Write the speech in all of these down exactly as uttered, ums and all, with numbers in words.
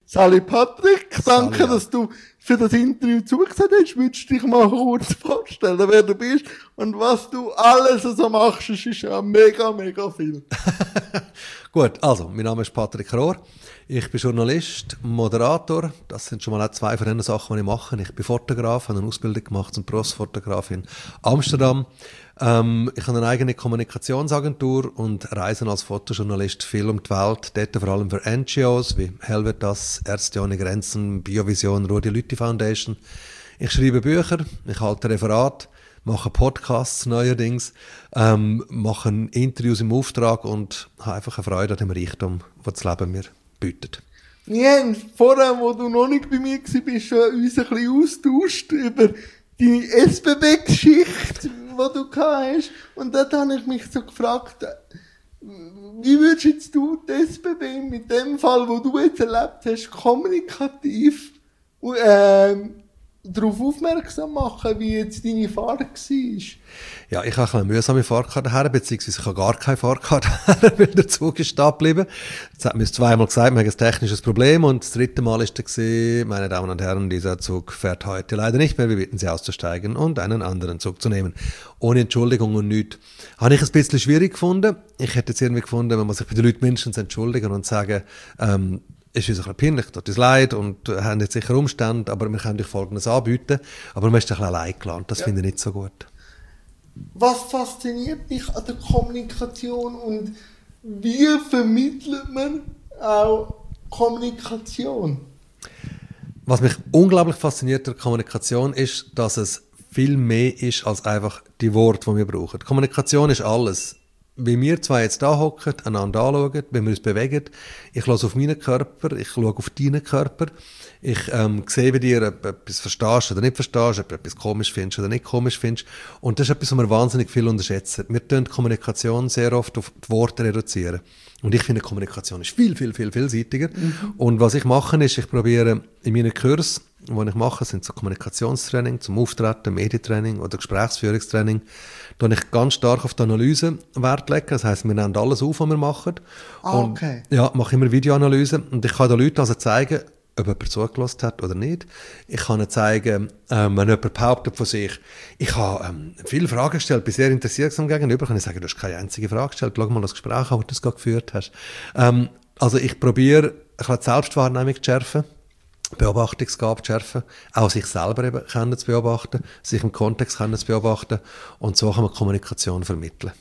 Sally Patrick, danke, Sally, ja. dass du für das Interview zugesagt hast. Würdest du dich mal kurz vorstellen, wer du bist und was du alles so machst? Das ist ja mega, mega viel. Gut, also, mein Name ist Patrick Rohr. Ich bin Journalist, Moderator. Das sind schon mal auch zwei von den Sachen, die ich mache. Ich bin Fotograf, habe eine Ausbildung gemacht zum Berufsfotograf in Amsterdam. Ähm, ich habe eine eigene Kommunikationsagentur und reise als Fotojournalist viel um die Welt. Dort vor allem für N G Os wie Helvetas, Ärzte ohne Grenzen, Biovision, Rudi Lüthi Foundation. Ich schreibe Bücher, ich halte Referat, mache Podcasts neuerdings, ähm, mache Interviews im Auftrag und habe einfach eine Freude an dem Reichtum, was das Leben mir bietet. Wir haben vorher, wo du noch nicht bei mir warst, schon uns ein bisschen austauscht über deine S B B-Geschichte, die du gehabt hast. Und dort habe ich mich so gefragt, wie würdest jetzt du die S B B mit dem Fall, wo du jetzt erlebt hast, kommunikativ äh, darauf aufmerksam machen, wie jetzt deine Fahrt war? Ja, ich habe eine mühsame Fahrkarte her, beziehungsweise ich habe gar keine Fahrkarte her, weil der Zug ist stehen geblieben. Jetzt hat mir zweimal gesagt, wir haben ein technisches Problem und das dritte Mal ist er, meine Damen und Herren, dieser Zug fährt heute leider nicht mehr, wir bitten Sie auszusteigen und einen anderen Zug zu nehmen. Ohne Entschuldigung und nichts. Habe ich ein bisschen schwierig gefunden. Ich hätte jetzt irgendwie gefunden, man muss sich bei den Leuten mindestens entschuldigen und sagen, ähm, es ist uns ein bisschen peinlich, tut uns leid und äh, haben jetzt sicher Umstände, aber wir können euch Folgendes anbieten. Aber man ist ein bisschen allein gelassen. Das ja. finde ich nicht so gut. Was fasziniert dich an der Kommunikation und wie vermittelt man auch Kommunikation? Was mich unglaublich fasziniert an der Kommunikation ist, dass es viel mehr ist als einfach die Worte, die wir brauchen. Kommunikation ist alles. Wie wir zwei jetzt da hocken, einander anschauen, wenn wir uns bewegen, ich schaue auf meinen Körper, ich schaue auf deinen Körper, ich ähm, sehe bei dir, ob du etwas verstehst oder nicht verstehst, ob du etwas komisch findest oder nicht komisch findest. Und das ist etwas, was wir wahnsinnig viel unterschätzen. Wir tun Kommunikation sehr oft auf die Worte reduzieren. Und ich finde, Kommunikation ist viel, viel, viel vielseitiger. Mhm. Und was ich mache, ist, ich probiere in meinen Kursen, die ich mache, sind so Kommunikationstraining zum Auftreten, Medientraining oder Gesprächsführungstraining, da ich ganz stark auf die Analyse Wert lege. Das heisst, wir nehmen alles auf, was wir machen. Ah, okay. Und, ja, mache immer Videoanalyse. Und ich kann den Leuten also zeigen, ob jemand zugelassen hat oder nicht. Ich kann ihnen zeigen, ähm, wenn jemand behauptet von sich, ich habe ähm, viele Fragen gestellt, bin sehr interessiert am Gegenüber, kann ich sagen, du hast keine einzige Frage gestellt, schau mal das Gespräch an, das du das gerade geführt hast. Ähm, also ich probiere, ein bisschen die Selbstwahrnehmung zu schärfen, Beobachtungsgabe zu schärfen, auch sich selber eben können zu beobachten, sich im Kontext können zu beobachten und so kann man Kommunikation vermitteln.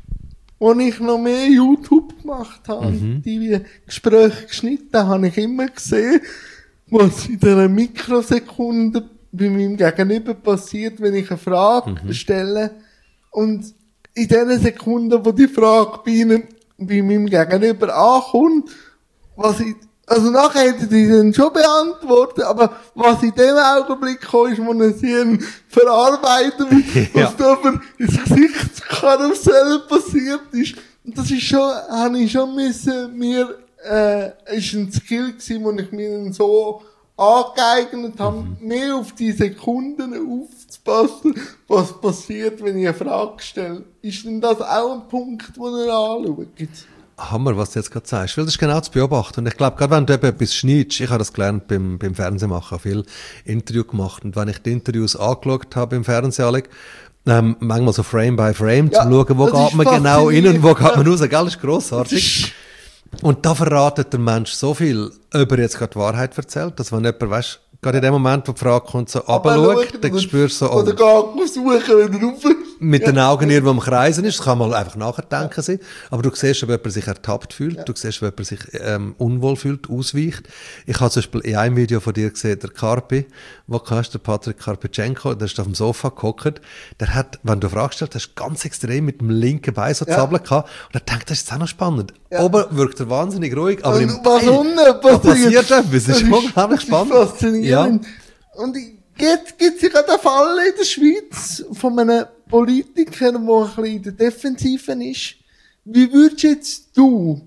Als ich noch mehr YouTube gemacht habe, mhm. die Gespräche geschnitten, habe ich immer gesehen, was in dieser Mikrosekunde bei meinem Gegenüber passiert, wenn ich eine Frage mhm. stelle. Und in dieser Sekunde, wo die Frage bei, ihnen, bei meinem Gegenüber ankommt, was ich, also nachher hätte ich dann schon beantwortet, aber was in dem Augenblick kam, ist, wo er sie verarbeiten will, ja. was da für ins Gesichtskarussell passiert ist. Und das ist schon, habe ich schon müssen, mir, äh, ist ein Skill gewesen, wo ich mir dann so angeeignet habe, mhm. mehr auf die Sekunden aufzupassen, was passiert, wenn ich eine Frage stelle. Ist denn das auch ein Punkt, den ihr anschaut? Hammer, was du jetzt gerade sagst. Weil das ist genau zu beobachten. Und ich glaube, gerade wenn du eben etwas schneidest, ich habe das gelernt beim, beim Fernsehmachen, viel Interview gemacht. Und wenn ich die Interviews angeschaut habe im Fernsehen, ähm, manchmal so Frame by Frame, ja, zum schauen, wo geht man genau rein und wo geht man raus, gell, das ist grossartig. Und da verratet der Mensch so viel, ob er jetzt gerade die Wahrheit erzählt, dass wenn jemand, weißt, gerade in dem Moment, wo die Frage kommt, so runterschaut, dann spürst du so, oh, oder geht suchen, wenn er rauf. Mit ja. den Augen irgendwo am Kreisen ist, das kann mal einfach nachdenken ja. sein, aber du siehst, ob jemand sich ertappt fühlt, ja. du siehst, ob jemand sich ähm, unwohl fühlt, ausweicht. Ich habe zum Beispiel in einem Video von dir gesehen, der Karpi, wo du hast, der Patrick Karpitschenko, der ist auf dem Sofa gehockt, der hat, wenn du eine Frage stellst, hast ganz extrem mit dem linken Bein so ja. zappeln gehabt und er denkt, das ist jetzt auch noch spannend. Ja. Oben wirkt er wahnsinnig ruhig, aber und im was Bein, da passiert etwas, das ist unglaublich spannend. Das ist faszinierend. Ja. Und jetzt gibt es ja gerade einen Fall in der Schweiz von einem Politiker, der ein bisschen in der Defensive ist. Wie würdest jetzt du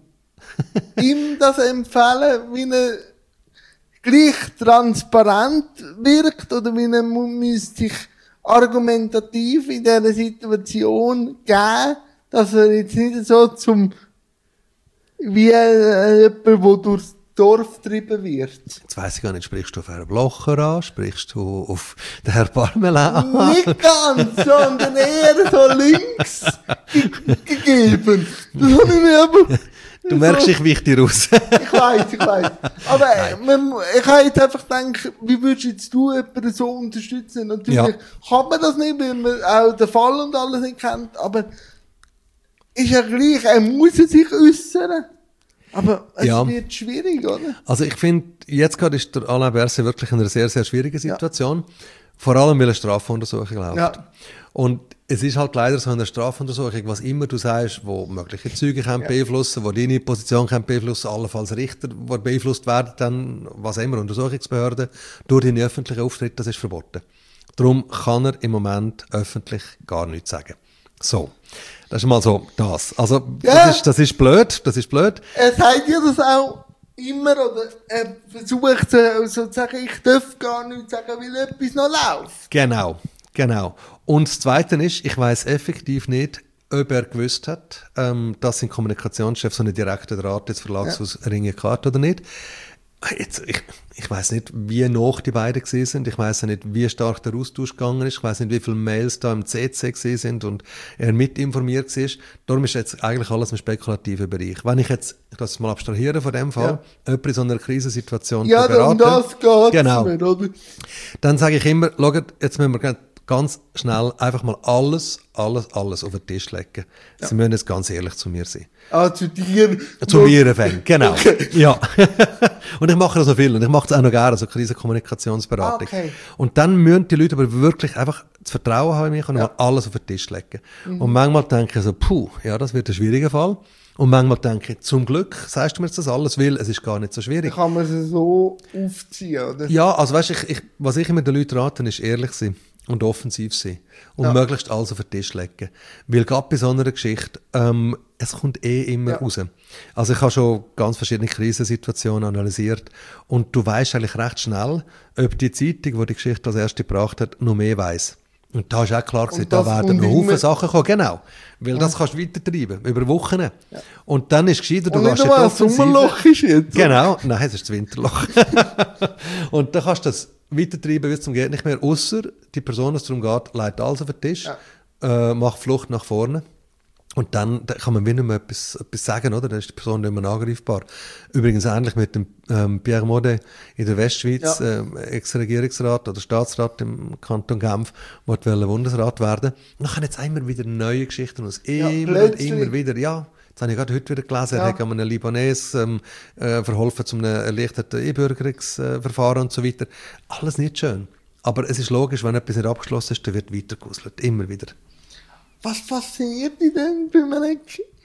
ihm das empfehlen, wie er gleich transparent wirkt oder wie er müsste sich argumentativ in dieser Situation geben, dass er jetzt nicht so zum wie äh, jemand, der durch Dorf getrieben wird. Jetzt weiss ich gar nicht, sprichst du auf Herrn Blocher an? Sprichst du auf den Herrn Parmelin an? Nicht ganz, sondern eher so links ge- gegeben. Das habe ich mir aber... Du merkst, ich wich dir raus. Ich weiss, ich weiss. Aber äh, man, ich habe jetzt einfach gedacht, wie würdest jetzt du jemanden so unterstützen? Natürlich Ja. kann man das nicht, weil man auch den Fall und alles nicht kennt, aber ist ja gleich, er muss sich äußern. Aber es Ja. wird schwierig, oder? Also ich finde, jetzt gerade ist der Alain Berset wirklich in einer sehr, sehr schwierigen Situation. Ja. Vor allem, weil eine Strafuntersuchung läuft. Ja. Und es ist halt leider so in der Strafuntersuchung, was immer du sagst, wo mögliche Zeugen können Ja. beeinflussen, wo deine Position können beeinflussen, allenfalls Richter, die beeinflusst werden, dann, was immer, Untersuchungsbehörden, durch deine öffentlichen Auftritte, das ist verboten. Darum kann er im Moment öffentlich gar nichts sagen. So. Das ist mal so das. Also, Ja. das ist, das ist blöd, das ist blöd. Er sagt ja das auch immer, oder er versucht so zu sagen, ich darf gar nichts sagen, weil etwas noch läuft. Genau, genau. Und das Zweite ist, ich weiss effektiv nicht, ob er gewusst hat, ähm, dass sein Kommunikationschef so einen direkten Draht ins Verlagshaus ja. Ringe hatte oder nicht. Jetzt, ich ich weiss nicht, wie nah die beiden gewesen sind. Ich weiss nicht, wie stark der Austausch gegangen ist. Ich weiss nicht, wie viele Mails da im C C gewesen sind und er mit informiert war. Darum ist jetzt eigentlich alles im spekulativen Bereich. Wenn ich jetzt, ich das mal abstrahieren von dem Fall, ja. jemand in so einer Krisensituation ja, beraten, um das geht's genau. mir, oder? Dann sage ich immer, schaut, jetzt müssen wir ganz schnell einfach mal alles, alles, alles auf den Tisch legen. Ja. Sie müssen jetzt ganz ehrlich zu mir sein. Ah, zu dir? Zu mir, Fan, genau. Okay. Ja. Und ich mache das so viel und ich mache es auch noch gerne, so Krisenkommunikationsberatung. Okay. Und dann müssen die Leute aber wirklich einfach das Vertrauen haben in mich und ja. mal alles auf den Tisch legen. Mhm. Und manchmal denke ich so, puh, ja, das wird ein schwieriger Fall. Und manchmal denke ich, zum Glück sagst du mir jetzt das alles, weil es ist gar nicht so schwierig. Dann kann man es so aufziehen, oder? Ja, also weißt du, ich, ich, was ich immer den Leuten rate, ist ehrlich sein und offensiv sein. Und ja. möglichst alles auf den Tisch legen. Weil gerade bei so einer Geschichte, ähm, es kommt eh immer ja. raus. Also ich habe schon ganz verschiedene Krisensituationen analysiert und du weißt eigentlich recht schnell, ob die Zeitung, die die Geschichte als erste gebracht hat, noch mehr weiss. Und da ist auch klar gewesen, da werden noch Haufen Sachen kommen. Genau. Weil ja. das kannst du weitertreiben. Über Wochen. Ja. Und dann ist es gescheiter, du gehst jetzt offensiv. Das Sommerloch ist jetzt. Genau. Nein, es ist das Winterloch. Und dann kannst du das weitertreiben, wie es zum geht nicht mehr. Ausser die Person, die es darum geht, legt alles auf den Tisch, ja. äh, macht Flucht nach vorne. Und dann, dann kann man wie nicht mehr etwas, etwas sagen, oder? Dann ist die Person nicht mehr angreifbar. Übrigens ähnlich mit dem ähm, Pierre Modet in der Westschweiz, ja. ähm, Ex-Regierungsrat oder Staatsrat im Kanton Genf, wollte Bundesrat werden. Und dann haben jetzt immer wieder neue Geschichten aus. Immer ja, und immer wieder. Ja, jetzt habe ich gerade heute wieder gelesen, ja. er hat einem Libanes ähm, äh, verholfen zu einem erleichterten Einbürgerungsverfahren und so weiter. Alles nicht schön. Aber es ist logisch, wenn etwas nicht abgeschlossen ist, dann wird weitergehustelt. Immer wieder. Was fasziniert dich denn bei einem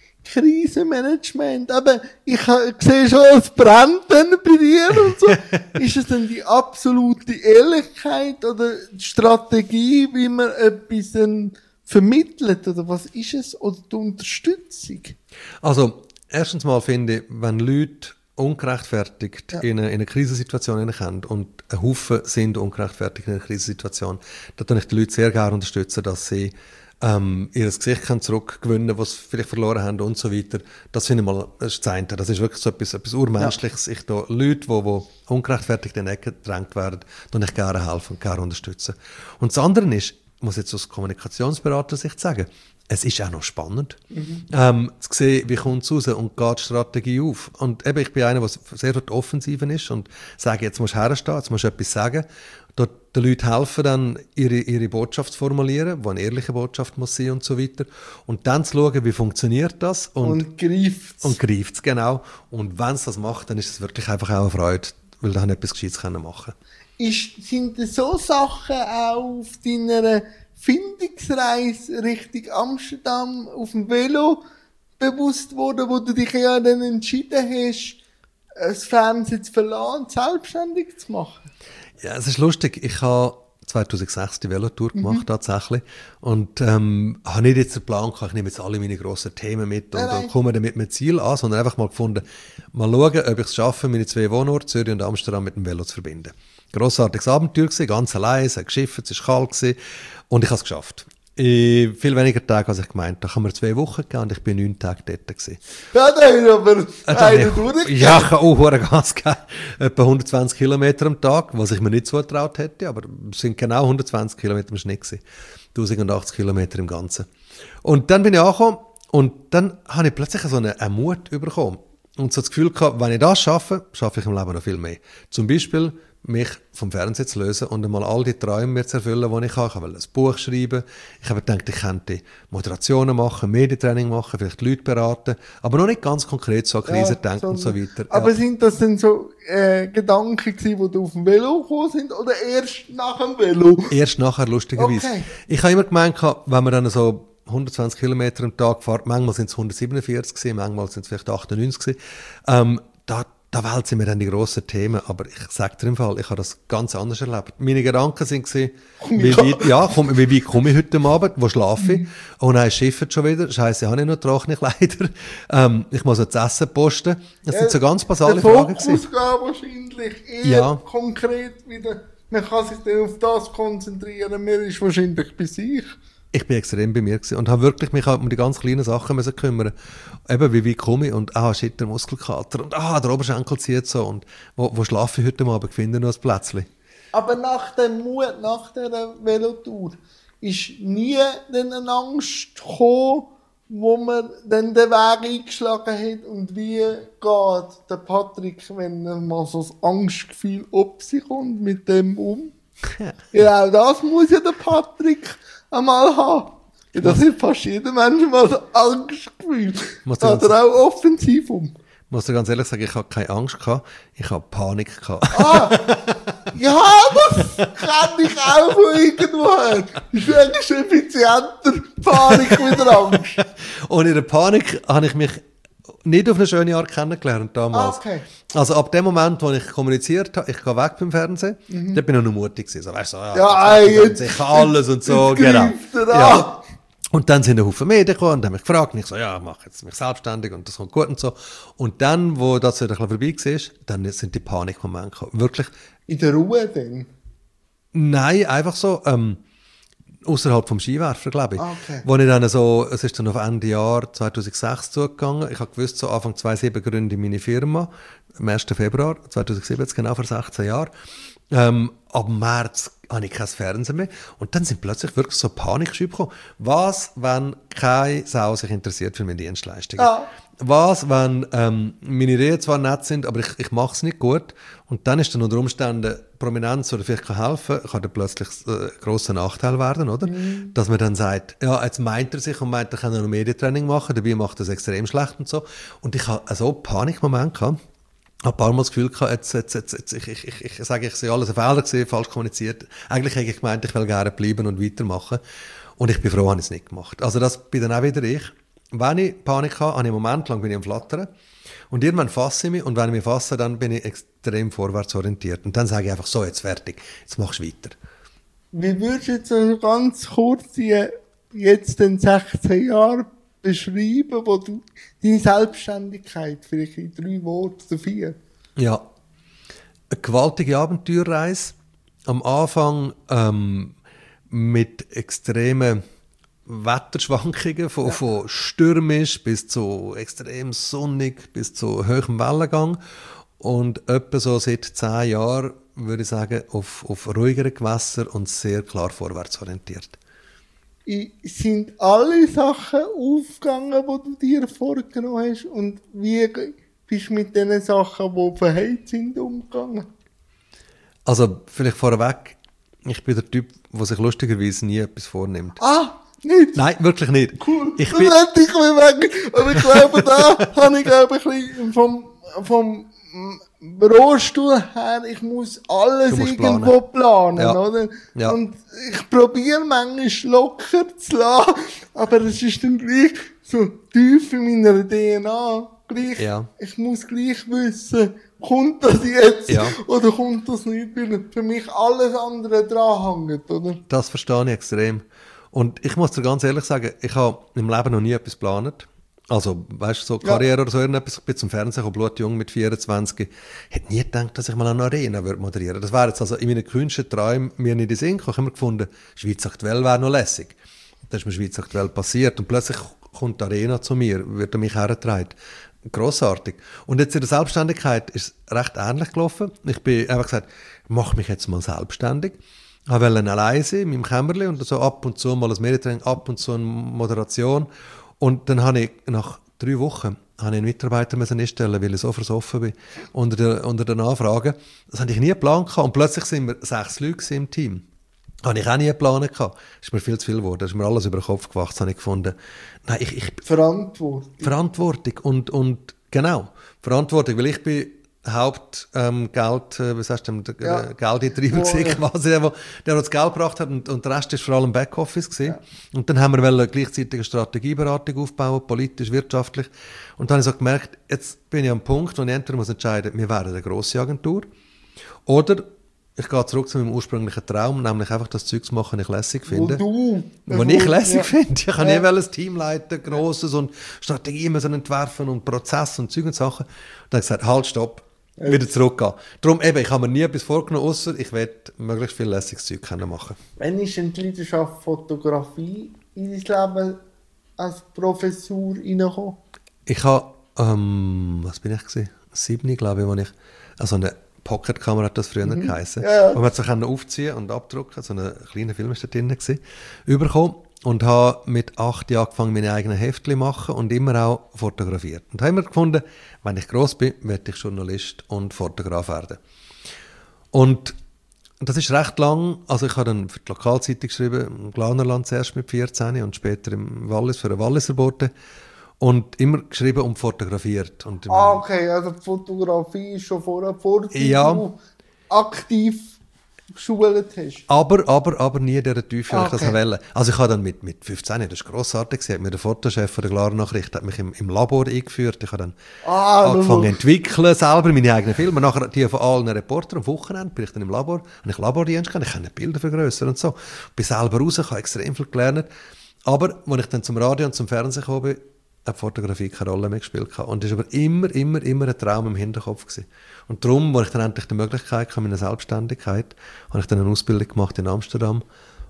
Krisenmanagement? Aber ich sehe schon, es brennt dann bei dir und so. Ist es denn die absolute Ehrlichkeit oder die Strategie, wie man etwas dann vermittelt? Oder was ist es? Oder die Unterstützung? Also, erstens mal finde ich, wenn Leute ungerechtfertigt ja. in, eine, in eine Krisensituation kommen und ein Haufen sind ungerechtfertigt in einer Krisensituation, dann tue ich die Leute sehr gerne unterstützen, dass sie Ähm, ihr Gesicht können zurückgewinnen, was sie vielleicht verloren haben und so weiter. Das finde ich mal, das ist das eine. Das ist wirklich so etwas, etwas Urmenschliches. Ja. Ich da Leute, die, die ungerechtfertigt in die Ecke gedrängt werden, dann ich gerne helfen und gerne unterstützen. Und das andere ist, muss jetzt aus Kommunikationsberater Sicht sagen, es ist auch noch spannend, mhm. ähm, zu sehen, wie kommt es raus und geht die Strategie auf. Und eben, ich bin einer, der sehr dort offensiv ist und sage, jetzt musst du herstehen, jetzt musst du etwas sagen. Dort den Leuten helfen dann, ihre, ihre Botschaft zu formulieren, die eine ehrliche Botschaft muss sein und so weiter. Und dann zu schauen, wie funktioniert das. Und, und greift es. Und greift es, genau. Und wenn es das macht, dann ist es wirklich einfach auch eine Freude, weil dann etwas Gescheites machen können. Ist, sind so Sachen auch auf deiner Findungsreise Richtung Amsterdam auf dem Velo bewusst worden, wo du dich ja dann entschieden hast, das Fernsehen zu verlassen und selbstständig zu machen? Ja, es ist lustig. Ich habe zweitausendsechs die Velotour gemacht, mhm. tatsächlich. Und ähm, habe nicht jetzt den Plan gehabt, ich nehme jetzt alle meine grossen Themen mit und, und komme dann mit einem Ziel an, sondern einfach mal gefunden, mal schauen, ob ich es schaffe, meine zwei Wohnorte, Zürich und Amsterdam, mit dem Velo zu verbinden. Grossartiges Abenteuer gewesen, ganz allein, es hat geschifft, es war kalt gewesen, und ich habe es geschafft. In viel weniger Tage, als ich gemeint habe. Da haben wir zwei Wochen gegeben und ich bin neun Tage dort gewesen. Ja, da ist aber einer durchgegangen. Ja, ich habe auch hohe Gas gegeben. Etwa hundertzwanzig Kilometer am Tag, was ich mir nicht zugetraut hätte, aber es sind genau hundertzwanzig Kilometer im Schnitt gewesen. tausendachtzig Kilometer im Ganzen. Und dann bin ich angekommen und dann habe ich plötzlich so einen, einen Mut bekommen. Und so das Gefühl gehabt, wenn ich das schaffe, schaffe ich im Leben noch viel mehr. Zum Beispiel, mich vom Fernsehen zu lösen und einmal all die Träume mir zu erfüllen, die ich habe. Ich wollte ein Buch schreiben. Ich habe gedacht, ich könnte Moderationen machen, Medientraining machen, vielleicht Leute beraten, aber noch nicht ganz konkret so an Krisen Ja, denken und so weiter. Aber Ja. sind das denn so äh, Gedanken gewesen, die du auf dem Velo gekommen sind oder erst nach dem Velo? Erst nachher, lustigerweise. Okay. Ich habe immer gemeint, wenn man dann so hundertzwanzig Kilometer am Tag fährt, manchmal sind es hundertsiebenundvierzig gewesen, manchmal sind es vielleicht achtundneunzig gewesen, ähm, da Da wälzen mir dann die grossen Themen, aber ich sage dir im Fall, ich habe das ganz anders erlebt. Meine Gedanken sind gewesen, wie Ja. weit, ja, komm, wie weit komme ich heute Abend, wo schlafe ich? Oh nein, es schifft schon wieder, Scheiße, habe ich noch trockene Kleider, ähm, ich muss noch das Essen posten. Das sind so ganz basale Der Fragen Fokus gewesen. geht wahrscheinlich eher Ja. konkret wieder. Man kann sich dann auf das konzentrieren, mehr ist wahrscheinlich bei sich. Ich bin extrem bei mir gewesen und habe wirklich mich halt um die ganz kleinen Sachen müssen kümmern. Eben, wie weit komme ich und ah, shit, der Muskelkater und ah, der Oberschenkel zieht so und wo, wo schlafe ich heute Abend, finde noch ein Plätzchen. Aber nach dem Mut, nach dieser Velotour, ist nie dann eine Angst gekommen, wo man dann den Weg eingeschlagen hat und wie geht der Patrick, wenn er mal so ein Angstgefühl ob sich kommt, mit dem um? Ja, auch das muss ja der Patrick einmal haben. Ja, das hat fast jeder Mensch mal ein Angstgefühl. Muss Da der hat er auch offensiv um. Ich muss dir ganz ehrlich sagen, ich habe keine Angst gehabt, ich habe Panik gehabt. Ah, ja, das kann ich auch von irgendwoher. Ist eigentlich effizienter, Panik mit der Angst. Und in der Panik habe ich mich nicht auf eine schöne Art kennengelernt damals. Ah, okay. Also ab dem Moment, wo ich kommuniziert habe, ich gehe weg beim Fernsehen, Mhm. da bin ich noch mutig gewesen. So, weißt du, so, ja, Ja, jetzt, jetzt- ich kann alles und so, jetzt genau. greift er Ja. an. Und dann sind ein Haufen Medien gekommen und haben mich gefragt und ich so, ja, ich mache jetzt mich selbstständig und das kommt gut und so. Und dann, wo das wieder ein bisschen vorbei war, dann sind die Panikmomente gekommen. Wirklich, In der Ruhe dann? nein, einfach so, ähm, außerhalb vom Skiwerfen, glaube ich. Ah, okay. Wo ich dann so, es ist dann auf Ende Jahr zweitausendsechs zugegangen. Ich habe gewusst, so Anfang zweitausendsieben gründe ich meine Firma. Am ersten Februar zweitausendsiebzehn, genau vor sechzehn Jahren. Ähm, ab März habe ich kein Fernsehen mehr. Und dann sind plötzlich wirklich so Panikschübe gekommen. Was, wenn keine Sau sich interessiert für meine Dienstleistungen? Ja. Was, wenn ähm, meine Ideen zwar nett sind, aber ich, ich mache es nicht gut. Und dann ist dann unter Umständen Prominenz oder vielleicht kann helfen, kann dann plötzlich äh, ein grosser Nachteil werden, oder? Mhm. Dass man dann sagt, ja, jetzt meint er sich und meint, er kann noch Medientraining machen, dabei macht er es extrem schlecht und so. Und ich habe so einen Panikmoment gehabt. Ich habe ein paar Mal das Gefühl gehabt, jetzt, jetzt, jetzt, jetzt, ich, ich, ich, ich sage, ich sehe alles ein Fehler gesehen, falsch kommuniziert. Eigentlich hätte ich gemeint, ich will gerne bleiben und weitermachen. Und ich bin froh, habe ich es nicht gemacht. Also das bin dann auch wieder ich. Wenn ich Panik habe, habe ich einen Moment lang bin ich am Flattern. Und irgendwann fasse ich mich und wenn ich mich fasse, dann bin ich extrem vorwärtsorientiert. Und dann sage ich einfach so, jetzt fertig, jetzt machst du weiter. Wie würdest du jetzt so ganz kurz die jetzt den sechzehn Jahre beschreiben, wo du deine Selbstständigkeit vielleicht in drei Worten oder vier? Ja, eine gewaltige Abenteuerreise. Am Anfang ähm, mit extremen Wetterschwankungen, von, Ja. von stürmisch bis zu extrem sonnig, bis zu hohem Wellengang. Und etwa so seit zehn Jahren, würde ich sagen, auf, auf ruhigere Gewässer und sehr klar vorwärtsorientiert. I- Sind alle Sachen aufgegangen, die du dir vorgenommen hast? Und wie bist du mit den Sachen, die verheizt sind, umgegangen? Also vielleicht vorweg, ich bin der Typ, der sich lustigerweise nie etwas vornimmt. Ah, nicht? Nein, wirklich nicht. Cool. Ich das bin, hätte ich mir weg. Aber ich glaube, da habe ich glaube ein bisschen vom, vom mm, Rollstuhl her, ich muss alles Du musst irgendwo planen, Ja. oder? Ja. Und ich probiere manchmal locker zu lassen, aber es ist dann gleich so tief in meiner D N A. Gleich, Ja. ich muss gleich wissen, kommt das jetzt Ja. oder kommt das nicht, weil für mich alles andere dran hängt, oder? Das verstehe ich extrem. Und ich muss dir ganz ehrlich sagen, ich habe im Leben noch nie etwas geplant. Also, weißt du, so Ja. Karriere oder so irgendetwas. Ich bin zum Fernsehen gekommen, blutjung mit vierundzwanzig. Hätte nie gedacht, dass ich mal eine Arena würde moderieren. Das wäre jetzt also in meinen kühnsten Träumen mir nicht in den Sinn gekommen. Ich habe immer gefunden, Schweiz aktuell wäre noch lässig. Das ist mir Schweiz aktuell passiert. Und plötzlich kommt die Arena zu mir, wird an mich hergetragen. Grossartig. Und jetzt in der Selbstständigkeit ist es recht ähnlich gelaufen. Ich bin einfach gesagt, ich mache mich jetzt mal selbstständig. Ich wollte allein sein in meinem Kämmerchen und so ab und zu mal ein Medientraining, ab und zu eine Moderation. Und dann habe ich nach drei Wochen habe ich einen Mitarbeiter müssen einstellen, weil ich so versoffen bin unter den, unter den Anfragen. Das hatte ich nie geplant gehabt. Und plötzlich sind wir sechs Leute im Team. Habe ich auch nie geplant gehabt. Das ist mir viel zu viel geworden. Das ist mir alles über den Kopf gewacht. Das habe ich gefunden. Nein, ich, ich, Verantwortung. Verantwortung. Und, und genau, Verantwortung. Weil ich bin Haupt ähm, Geld, äh, was heißt denn, der Ja. äh, Geldintreiber Oh, gewesen, ja. quasi, der, der, der das Geld gebracht hat und, und der Rest ist vor allem Backoffice gewesen. Ja. Und dann haben wir wollen gleichzeitig eine Strategieberatung aufbauen, politisch, wirtschaftlich. Und dann habe ich so gemerkt, jetzt bin ich am Punkt, wo ich entweder muss entscheiden, wir werden eine grosse Agentur oder ich gehe zurück zu meinem ursprünglichen Traum, nämlich einfach das Zeug zu machen, das ich lässig finde. Wo du... Was ich lässig ja. finde. Ich kann Ja. nie ein Team leiten, grosses und Strategien müssen entwerfen und Prozesse und Zeug und Sachen. Und dann habe ich gesagt, halt, stopp, wieder zurückgehen. Darum eben, ich habe mir nie etwas vorgenommen, ausser ich will möglichst viel lässiges Zeug können machen. Wann ist denn die Leidenschaft Fotografie in dein Leben als Professur reingekommen? Ich habe, ähm, was bin ich gewesen? Sieben, glaube ich, wo ich, also eine Pocketkamera hat das früher mhm. geheißen. Ja. Wo man so aufziehen und abdrucken, so einen kleinen Film ist da drin gewesen, überkommen. Und habe mit acht Jahren angefangen, meine eigenen Heftchen zu machen und immer auch fotografiert. Und habe immer gefunden, wenn ich gross bin, werde ich Journalist und Fotograf werden. Und das ist recht lang, also ich habe dann für die Lokalzeitung geschrieben, im Glanerland zuerst mit vierzehn und später im Wallis für eine Walliser Bote. Und immer geschrieben und fotografiert. Und im, Ah, okay, also die Fotografie ist schon vorher, bevor Ja. du aktiv geschult hast. Aber, aber, aber nie in dieser Tiefe, wie ich das Okay. wollte. Also ich habe dann mit, mit fünfzehn, das ist grossartig gewesen, hat mir der Fotochef von der Klarnachricht hat mich im, im Labor eingeführt. Ich habe dann Ah, angefangen zu du- entwickeln, selber meine eigenen Filme. Nachher die von allen Reportern am Wochenende bin ich dann im Labor, habe ich Labordienst gehabt, ich kann Bilder vergrößern und so. Bin selber raus, ich habe extrem viel gelernt. Aber, als ich dann zum Radio und zum Fernsehen gekommen bin, hat die Fotografie keine Rolle mehr gespielt. gehabt. Und das war aber immer, immer, immer ein Traum im Hinterkopf gewesen. Und darum, als ich dann endlich die Möglichkeit hatte, meine Selbstständigkeit, habe ich dann eine Ausbildung gemacht in Amsterdam,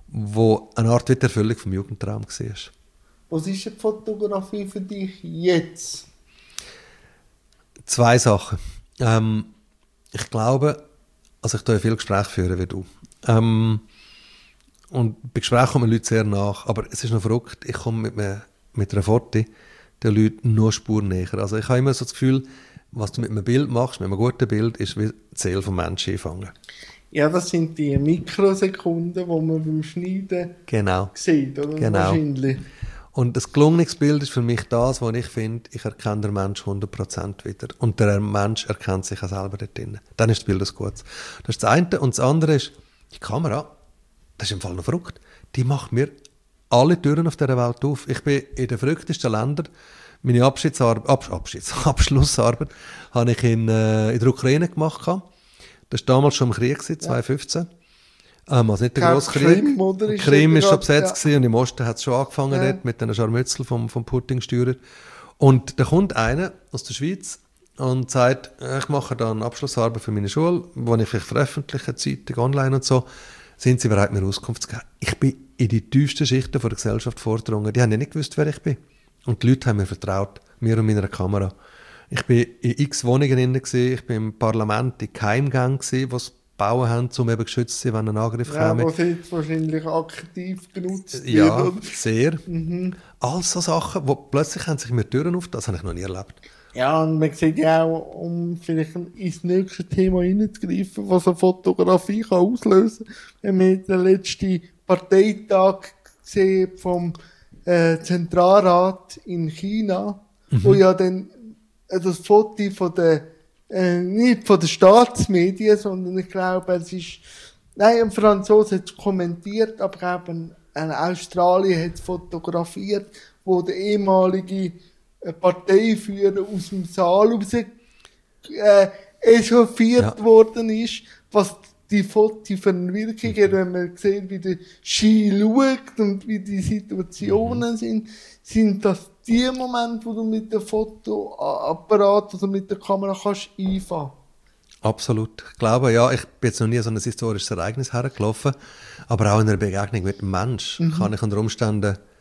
wo eine Art Wiedererfüllung vom Jugendtraum war. Was ist die Fotografie für dich jetzt? Zwei Sachen. Ähm, ich glaube, also ich tue ja viele Gespräche führen wie du. Ähm, und bei Gesprächen kommen Leute sehr nach. Aber es ist noch verrückt, ich komme mit, mir, mit einer Foto den Leuten nur Spuren näher. Also ich habe immer so das Gefühl, was du mit einem Bild machst, mit einem guten Bild, ist wie die Seele vom Menschen einfangen. Ja, das sind die Mikrosekunden, die man beim Schneiden Genau. sieht, oder? Genau. Wahrscheinlich. Und das gelungenes Bild ist für mich das, was ich finde, ich erkenne den Mensch hundert Prozent wieder. Und der Mensch erkennt sich auch selber dort drin. Dann ist das Bild das Gute. Das ist das eine. Und das andere ist, die Kamera, das ist im Fall noch verrückt, die macht mir alle Türen auf dieser Welt auf. Ich bin in den verrücktesten Ländern. Meine Abschiedsarbeit, Absch- Abschieds- Abschlussarbeit habe ich in, äh, in der Ukraine gemacht. Das war damals schon im Krieg, zwanzig fünfzehn. Ähm, also nicht der Ja, grosse Krieg. Krim, oder? Ist Krim dort ist schon grad- besetzt ja. gewesen und im Osten hat es schon angefangen Ja. dort mit den Scharmützel vom, vom Putin gesteuert. Und da kommt einer aus der Schweiz und sagt, äh, ich mache da eine Abschlussarbeit für meine Schule, wo ich vielleicht veröffentliche, Zeitung, online und so. Sind Sie bereit, mir Auskunft zu geben? Ich bin in die tiefsten Schichten der Gesellschaft vordrungen. Die haben ja nicht gewusst, wer ich bin. Und die Leute haben mir vertraut, mir und meiner Kamera. Ich bin in x Wohnungen drin, gewesen, ich bin im Parlament in Keimgängen, gewesen, wo sie bauen haben, um eben geschützt zu sein, wenn ein Angriff Ja, käme. was jetzt wahrscheinlich aktiv genutzt wird. Ja, oder? sehr. All so Sachen, wo plötzlich haben sich mir Türen auf, das habe ich noch nie erlebt. Ja, und man sieht ja auch, um vielleicht ins nächste Thema hineinzugreifen, was eine Fotografie kann auslösen kann. Wenn man den letzten Parteitag sieht vom äh, Zentralrat in China, Mhm. wo ja dann äh, das Foto von der, äh, nicht von den Staatsmedien, sondern ich glaube, es ist, nein, ein Franzose hat es kommentiert, aber ich glaube, ein, ein Australier hat es fotografiert, wo der ehemalige äh, Parteiführer aus dem Saal raus äh, echauffiert Ja. worden ist, was die Foto für eine Wirkung hat, wenn man sieht, wie der Ski schaut und wie die Situationen Mhm. sind, sind das die Momente, wo du mit dem Fotoapparat oder mit der Kamera kannst einfangen. Absolut. Ich glaube, ja, ich bin jetzt noch nie so ein historisches Ereignis hergelaufen, aber auch in einer Begegnung mit einem Menschen kann ich unter Umständen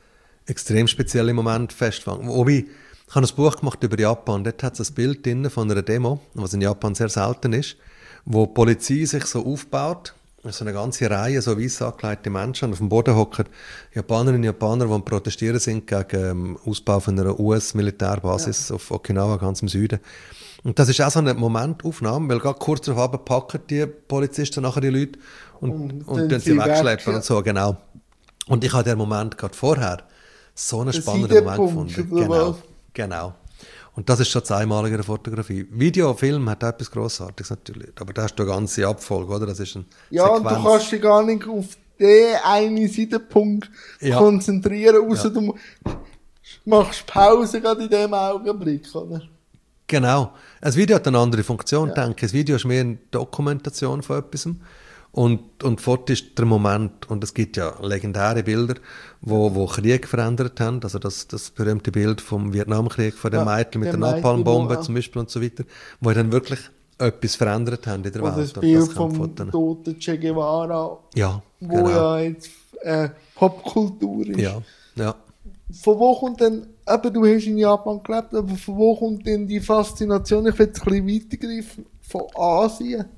extrem spezielle Momente festfangen. Wobei, ich habe ein Buch gemacht über Japan, dort hat es ein Bild drin von einer Demo, was in Japan sehr selten ist, wo die Polizei sich so aufbaut, so eine ganze Reihe so weiss angekleidete Menschen, und auf dem Boden hocken Japanerinnen und Japaner, die am Protestieren sind gegen den Ausbau von einer U S-Militärbasis ja. auf Okinawa, ganz im Süden. Und das ist auch so eine Momentaufnahme, weil gerade kurz darauf packen die Polizisten nachher die Leute und, und, und dann sie wegschleppen ja. und so, genau. Und ich habe den Moment gerade vorher so einen spannenden Moment Punkt, gefunden. Genau, genau. Und das ist schon das Einmalige in der Fotografie. Video, Film hat auch etwas Grossartiges natürlich, aber da hast du eine ganze Abfolge, oder? Das ist ein Ja, Sequenz. Und du kannst dich gar nicht auf den einen Seitenpunkt ja. konzentrieren, außer ja. du machst Pause gerade in dem Augenblick, oder? Genau. Ein Video hat eine andere Funktion, ja. denke ich. Ein Video ist mehr eine Dokumentation von etwas. Und, und Foto ist der Moment, und es gibt ja legendäre Bilder, wo, wo Krieg verändert haben, also das, das berühmte Bild vom Vietnamkrieg, von dem ja, Mädchen mit der Napalmbombe ja. zum Beispiel und so weiter, wo dann wirklich etwas verändert haben in der Oder Welt. das Bild vom toten Che Guevara, ja, wo genau. ja jetzt äh, Popkultur ist. Ja, ja. Von wo kommt denn, eben du hast in Japan gelebt, aber von wo kommt denn die Faszination, ich will jetzt ein bisschen weitergreifen, von Asien?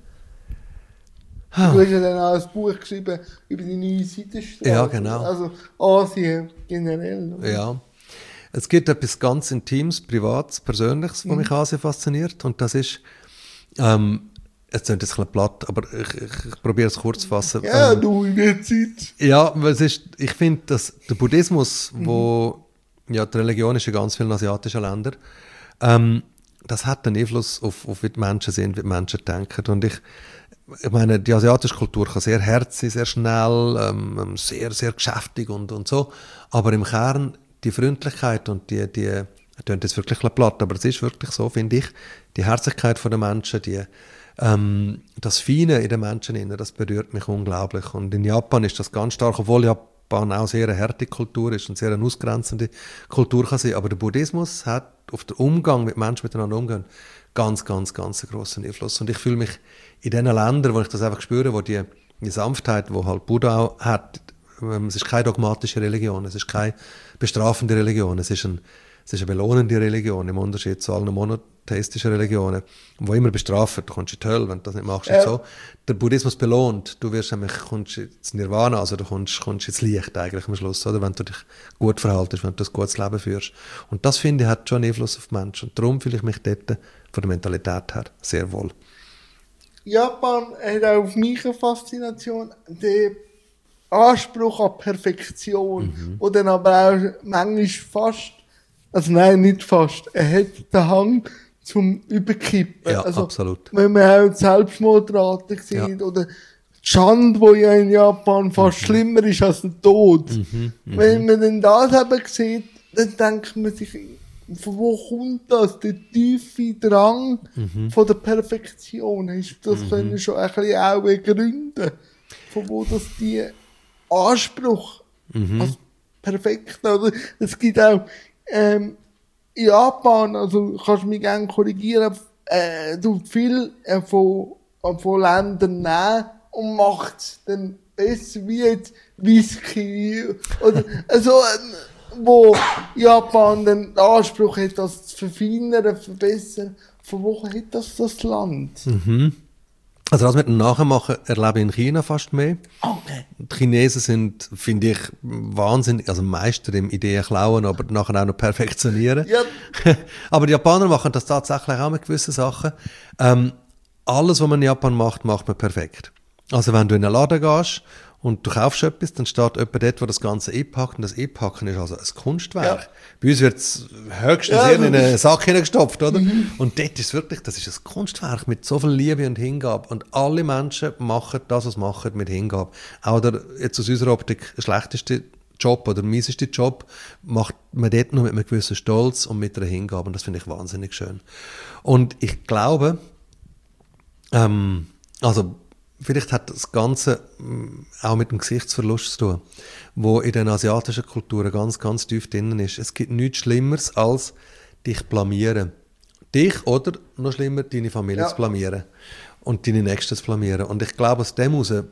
Du hast ja dann auch ein Buch geschrieben über die neue Seitenstraße. Ja, genau. Also Asien generell. Oder? Ja. Es gibt etwas ganz Intimes, Privates, Persönliches, was mhm. mich Asien fasziniert. Und das ist, ähm, es klingt jetzt ein bisschen platt, aber ich, ich, ich probiere es kurz zu fassen. Ja, ähm, du in der Zeit. Ja, weil es ist, ich finde, dass der Buddhismus, mhm. wo, ja, die Religion ist in ganz vielen asiatischen Ländern, ähm, das hat einen Einfluss auf, auf wie die Menschen sind, wie die Menschen denken. Und ich, ich meine, die asiatische Kultur kann sehr herzig, sehr schnell, ähm, sehr, sehr geschäftig und, und so. Aber im Kern die Freundlichkeit und die, die, das klingt jetzt wirklich platt, aber es ist wirklich so, finde ich, die Herzlichkeit der Menschen, die, ähm, das Feine in den Menschen, das berührt mich unglaublich. Und in Japan ist das ganz stark, obwohl Japan auch sehr eine harte Kultur ist und sehr eine ausgrenzende Kultur kann sein. Aber der Buddhismus hat auf den Umgang mit Menschen miteinander umgehen ganz, ganz, ganz einen grossen Einfluss. Und ich fühle mich in den Ländern, wo ich das einfach spüre, wo die, die Sanftheit, die halt Buddha auch hat, es ist keine dogmatische Religion, es ist keine bestrafende Religion, es ist, ein, es ist eine belohnende Religion, im Unterschied zu allen monotheistischen Religionen, die immer bestrafen, du kommst in die Hölle, wenn du das nicht machst. Ja. So. Der Buddhismus belohnt, du wirst nämlich, kommst ins Nirvana, also du kommst, kommst ins Licht eigentlich am Schluss, oder? Wenn du dich gut verhaltest, wenn du ein gutes Leben führst. Und das, finde ich, hat schon einen Einfluss auf die Menschen. Und darum fühle ich mich dort von der Mentalität her sehr wohl. Japan hat auch auf mich eine Faszination, der Anspruch an Perfektion, mhm. und dann aber auch manchmal fast, also nein, nicht fast, er hat den Hang zum Überkippen. Ja, also, absolut. Wenn man auch Selbstmordrate sieht, ja. oder die Schande, die ja in Japan fast mhm. schlimmer ist als der Tod. Mhm. Mhm. Wenn man dann das eben sieht, dann denkt man sich, von wo kommt das? Der tiefe Drang mhm. von der Perfektion. Hast du das mhm. können schon ein bisschen auch begründen? Von wo das die Anspruch mhm. als perfekt, oder? Es gibt auch, ähm, in Japan, also kannst du mich gerne korrigieren, äh, du viel äh, von, äh, von Ländern nehmen und macht es dann besser wie jetzt Whisky, oder, also, äh, wo Japan den Anspruch hat, das zu verfeinern, verbessern. Von wo hat das das Land? Mhm. Also das mit dem Nachmachen erlebe ich in China fast mehr. Okay. Die Chinesen sind, finde ich, wahnsinnig, also Meister im Ideen klauen, aber nachher auch noch perfektionieren. Yep. Aber die Japaner machen das tatsächlich auch mit gewissen Sachen. Ähm, alles, was man in Japan macht, macht man perfekt. Also wenn du in einen Laden gehst und du kaufst etwas, dann steht jemand dort, der das Ganze einpackt, und das Einpacken ist also ein Kunstwerk. Ja. Bei uns wird es höchstens ja, in einen Sack hineingestopft, oder? Mhm. Und dort ist es wirklich, das ist ein Kunstwerk mit so viel Liebe und Hingabe, und alle Menschen machen das, was sie machen, mit Hingabe. Auch der, jetzt aus unserer Optik, schlechteste Job oder mieseste Job macht man dort noch mit einem gewissen Stolz und mit einer Hingabe, und das finde ich wahnsinnig schön. Und ich glaube, ähm, also vielleicht hat das Ganze auch mit dem Gesichtsverlust zu tun, wo in den asiatischen Kulturen ganz, ganz tief drinnen ist. Es gibt nichts Schlimmeres, als dich blamieren. Dich oder, noch schlimmer, deine Familie ja. zu blamieren und deine Nächsten zu blamieren. Und ich glaube, aus dem heraus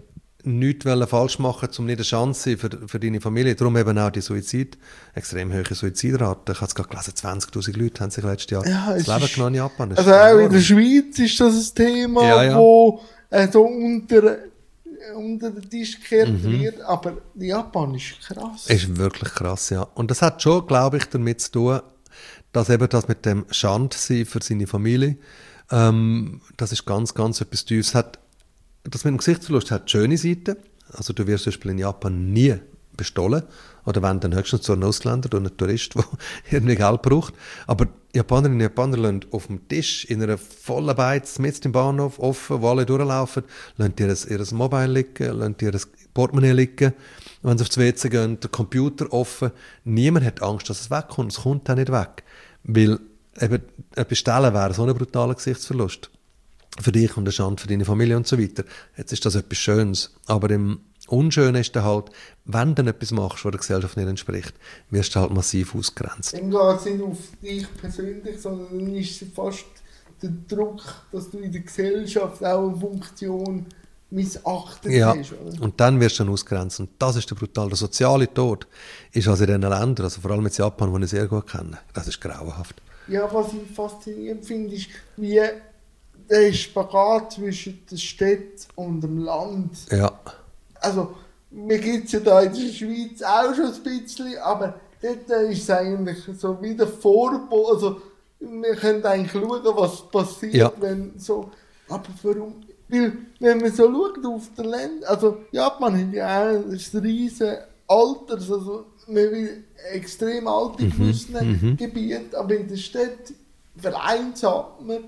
nichts falsch machen, um nicht eine Chance zu sein für, für deine Familie. Darum eben auch die Suizid, extrem hohe Suizidrate. Ich habe es gerade gelesen, zwanzigtausend Leute haben sich letztes Jahr Ja, das es Leben ist- genommen in Japan. Das Also ist auch in enorm. der Schweiz ist das ein Thema, Ja, ja. wo äh, so unter, unter den Tisch gekehrt Mhm. wird. Aber Japan ist krass. Ist wirklich krass, ja. Und das hat schon, glaube ich, damit zu tun, dass eben das mit dem Schandsein für seine Familie, ähm, das ist ganz, ganz etwas Tiefes. Hat, das mit dem Gesichtsverlust hat schöne Seiten. Also du wirst zum Beispiel in Japan nie bestohlen. Oder wenn, dann höchstens so ein Ausländer oder ein Tourist, der irgendwie Geld braucht. Aber Japanerinnen und Japaner lassen auf dem Tisch in einer vollen Beiz, mitten im Bahnhof, offen, wo alle durchlaufen, lassen ihr ihr Mobile liegen, lassen ihr Portemonnaie liegen. Wenn sie aufs W C gehen, der Computer offen. Niemand hat Angst, dass es wegkommt. Es kommt auch nicht weg. Weil eben ein Bestellen wäre so ein brutaler Gesichtsverlust. Für dich und eine Schande für deine Familie und so weiter. Jetzt ist das etwas Schönes. Aber im Unschönen ist dann halt, wenn du etwas machst, was der Gesellschaft nicht entspricht, wirst du halt massiv ausgegrenzt. Dann geht es nicht auf dich persönlich, sondern dann ist es fast der Druck, dass du in der Gesellschaft auch eine Funktion missachtet Ja, hast. Oder? und dann wirst du dann ausgrenzt. Und das ist der brutale. Der soziale Tod ist also in diesen Ländern, also vor allem in Japan, die ich sehr gut kenne, das ist grauenhaft. Ja, was ich faszinierend finde, ist, wie der Spagat zwischen der Stadt und dem Land. Ja, Also, mir gibt es ja da in der Schweiz auch schon ein bisschen, aber dort ist es eigentlich so wie der Vorbau. Also, wir können eigentlich schauen, was passiert, Ja. wenn so. Aber warum? Weil, wenn man so schaut auf den Ländern, also Japan hat ja auch ein riesen Alters, also man will extrem alt in gewissen mhm. Gebieten, aber in der Stadt vereinsamt man.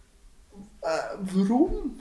Äh, warum?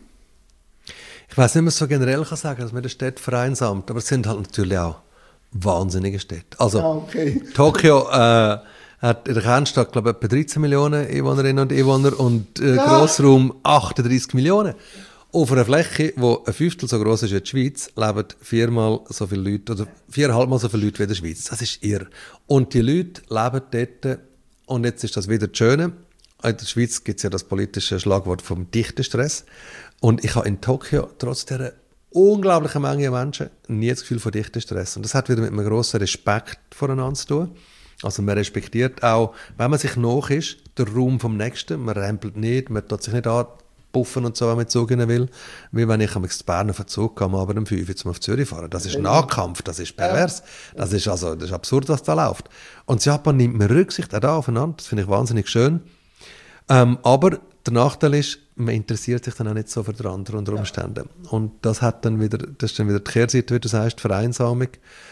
ich weiß nicht, ob man es so generell kann sagen, dass man in der Stadt vereinsamt, aber es sind halt natürlich auch wahnsinnige Städte. Also, Ja, okay. Tokio äh, hat in der Kernstadt, glaube ich, etwa dreizehn Millionen Einwohnerinnen und Einwohner und äh, Ja. Grossraum achtunddreißig Millionen. Auf einer Fläche, die ein Fünftel so gross ist wie die Schweiz, leben viermal so viele Leute, oder viereinhalbmal so viele Leute wie in der Schweiz. Das ist irre. Und die Leute leben dort, und jetzt ist das wieder das Schöne, in der Schweiz gibt es ja das politische Schlagwort vom Dichtenstress. Und ich habe in Tokio trotz dieser unglaublichen Menge Menschen nie das Gefühl von Dichtenstress. Und das hat wieder mit einem grossen Respekt voreinander zu tun. Also man respektiert auch, wenn man sich nach ist, den Raum vom Nächsten. Man rempelt nicht, man tut sich nicht anpuffen und so, wenn man Zug rein will. Wie wenn ich am Bern auf den Zug gehe, aber um fünf Uhr zum auf Zürich fahren. Das ist Nahkampf, das ist pervers. Das ist also, das ist absurd, was da läuft. Und Japan nimmt mir Rücksicht auch da aufeinander. Das finde ich wahnsinnig schön. Ähm, aber der Nachteil ist, man interessiert sich dann auch nicht so für die anderen unter Umständen. Ja. Und das hat dann wieder, das ist dann wieder die Kehrseite, wie du sagst, die Vereinsamung.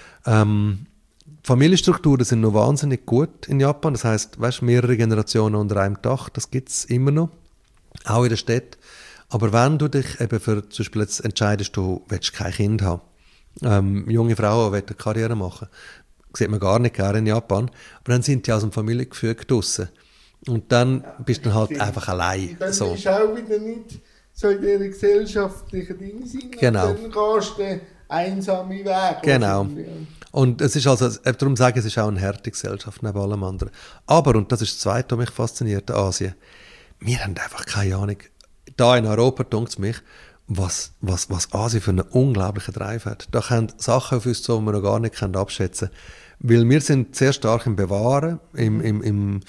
Ähm, Familienstrukturen sind noch wahnsinnig gut in Japan. Das heisst, weißt, mehrere Generationen unter einem Dach, das gibt es immer noch. Auch in der Stadt. Aber wenn du dich eben für, zum Beispiel jetzt entscheidest, du willst kein Kind haben, ähm, junge Frauen wollen eine Karriere machen, sieht man gar nicht gerne in Japan, aber dann sind die aus dem Familiengefüge draussen. Und dann ja, bist du dann halt einfach allein. Und dann so. bist du auch wieder nicht so in dieser gesellschaftlichen Dinge sein. Genau. Und dann gehst du den einsamen Weg. Genau. Und es ist also, darum sage ich, es ist auch eine harte Gesellschaft neben allem anderen. Aber, und das ist das Zweite, was mich fasziniert, Asien, wir haben einfach keine Ahnung. Da in Europa dunkt es mich, was, was, was Asien für einen unglaublichen Drive hat. Da kommen Sachen auf uns zu, die wir noch gar nicht abschätzen können. Weil wir sind sehr stark im Bewahren, im, im, im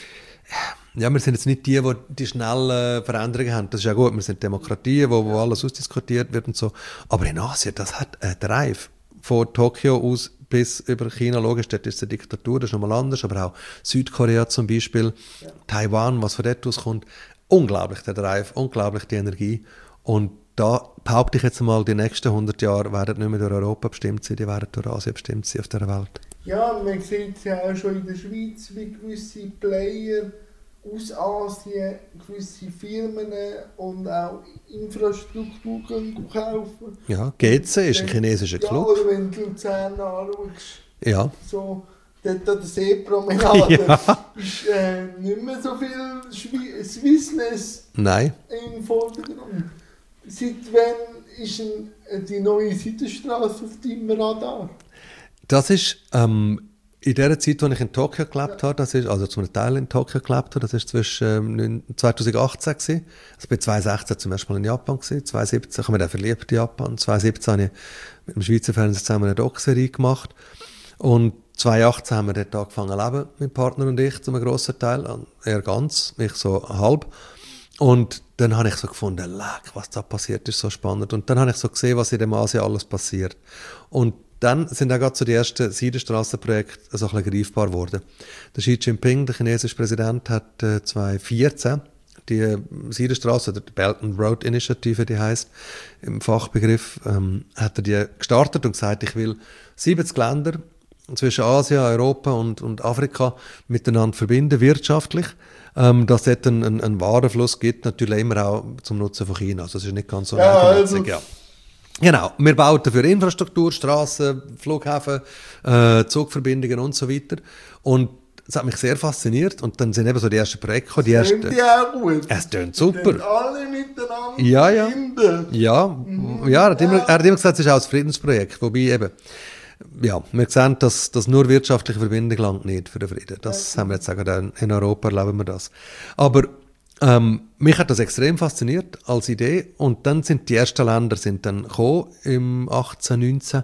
ja, wir sind jetzt nicht die, die die schnellen Veränderungen haben. Das ist ja gut, wir sind Demokratien, wo, wo alles ausdiskutiert wird und so. Aber in Asien, das hat einen Drive. Von Tokio aus bis über China, logisch, dort ist es eine Diktatur, das ist nochmal anders, aber auch Südkorea zum Beispiel, ja. Taiwan, was von dort aus kommt. Unglaublich der Drive, unglaublich die Energie. Und da behaupte ich jetzt mal, die nächsten hundert Jahre werden nicht mehr durch Europa bestimmt sein, die werden durch Asien bestimmt sein auf dieser Welt. Ja, man sieht es ja auch schon in der Schweiz, wie gewisse Player aus Asien gewisse Firmen und auch Infrastruktur kaufen. Ja, G C ist ein chinesischer Club. Ja, oder wenn du Luzern anschaust, ja. so, dort an der Seepromenade ja. ist äh, nicht mehr so viel Schwe- Swissness Nein. im Vordergrund. Seit wann ist ein, die neue Seidenstrasse auf deinem Radar? Das ist ähm, in der Zeit, als ich in Tokio gelebt habe, das ist, also zu einem Teil in Tokio gelebt habe, das ist zwischen ähm, zwanzig achtzehn gewesen. Also ich bin zwanzig sechzehn zum ersten Mal in Japan gewesen, zwanzig siebzehn, ich habe mich dann verliebt in Japan, zwanzig siebzehn habe ich mit dem Schweizer Fernsehen zusammen eine Doc-Serie gemacht und zwanzig achtzehn haben wir dort angefangen zu leben, mein Partner und ich, zu einem grossen Teil, er ganz, ich so halb. Und dann habe ich so gefunden, leck, was da passiert, ist so spannend. Und dann habe ich so gesehen, was in dem Asien alles passiert. Und dann sind auch gerade so die ersten Seidenstrassenprojekte so ein bisschen greifbar geworden. Der Xi Jinping, der chinesische Präsident, hat äh, zwanzig vierzehn die Seidenstrasse, oder die Belt and Road Initiative, die heisst, im Fachbegriff, ähm, hat er die gestartet und gesagt, ich will siebzig Länder zwischen Asien, Europa und, und Afrika miteinander verbinden, wirtschaftlich, ähm, dass es einen, einen, einen Warenfluss gibt, natürlich immer auch zum Nutzen von China. Also das ist nicht ganz so ja, also ja. Genau, wir bauen dafür Infrastruktur, Straßen, Flughäfen, äh, Zugverbindungen und so weiter. Und das hat mich sehr fasziniert. Und dann sind eben so die ersten Projekte gekommen. Die ersten, tönt ja auch gut. Es tönt super. Tönt alle miteinander ja, ja. verbinden. Ja, mhm. ja, er hat, immer, er hat immer gesagt, es ist auch ein Friedensprojekt. Wobei eben, ja, wir sehen, dass, dass nur wirtschaftliche Verbindung langt nicht für den Frieden. Das ja. haben wir jetzt sagen, in Europa erleben wir das. Aber Ähm, mich hat das extrem fasziniert als Idee und dann sind die ersten Länder sind dann gekommen im achtzehn, neunzehn,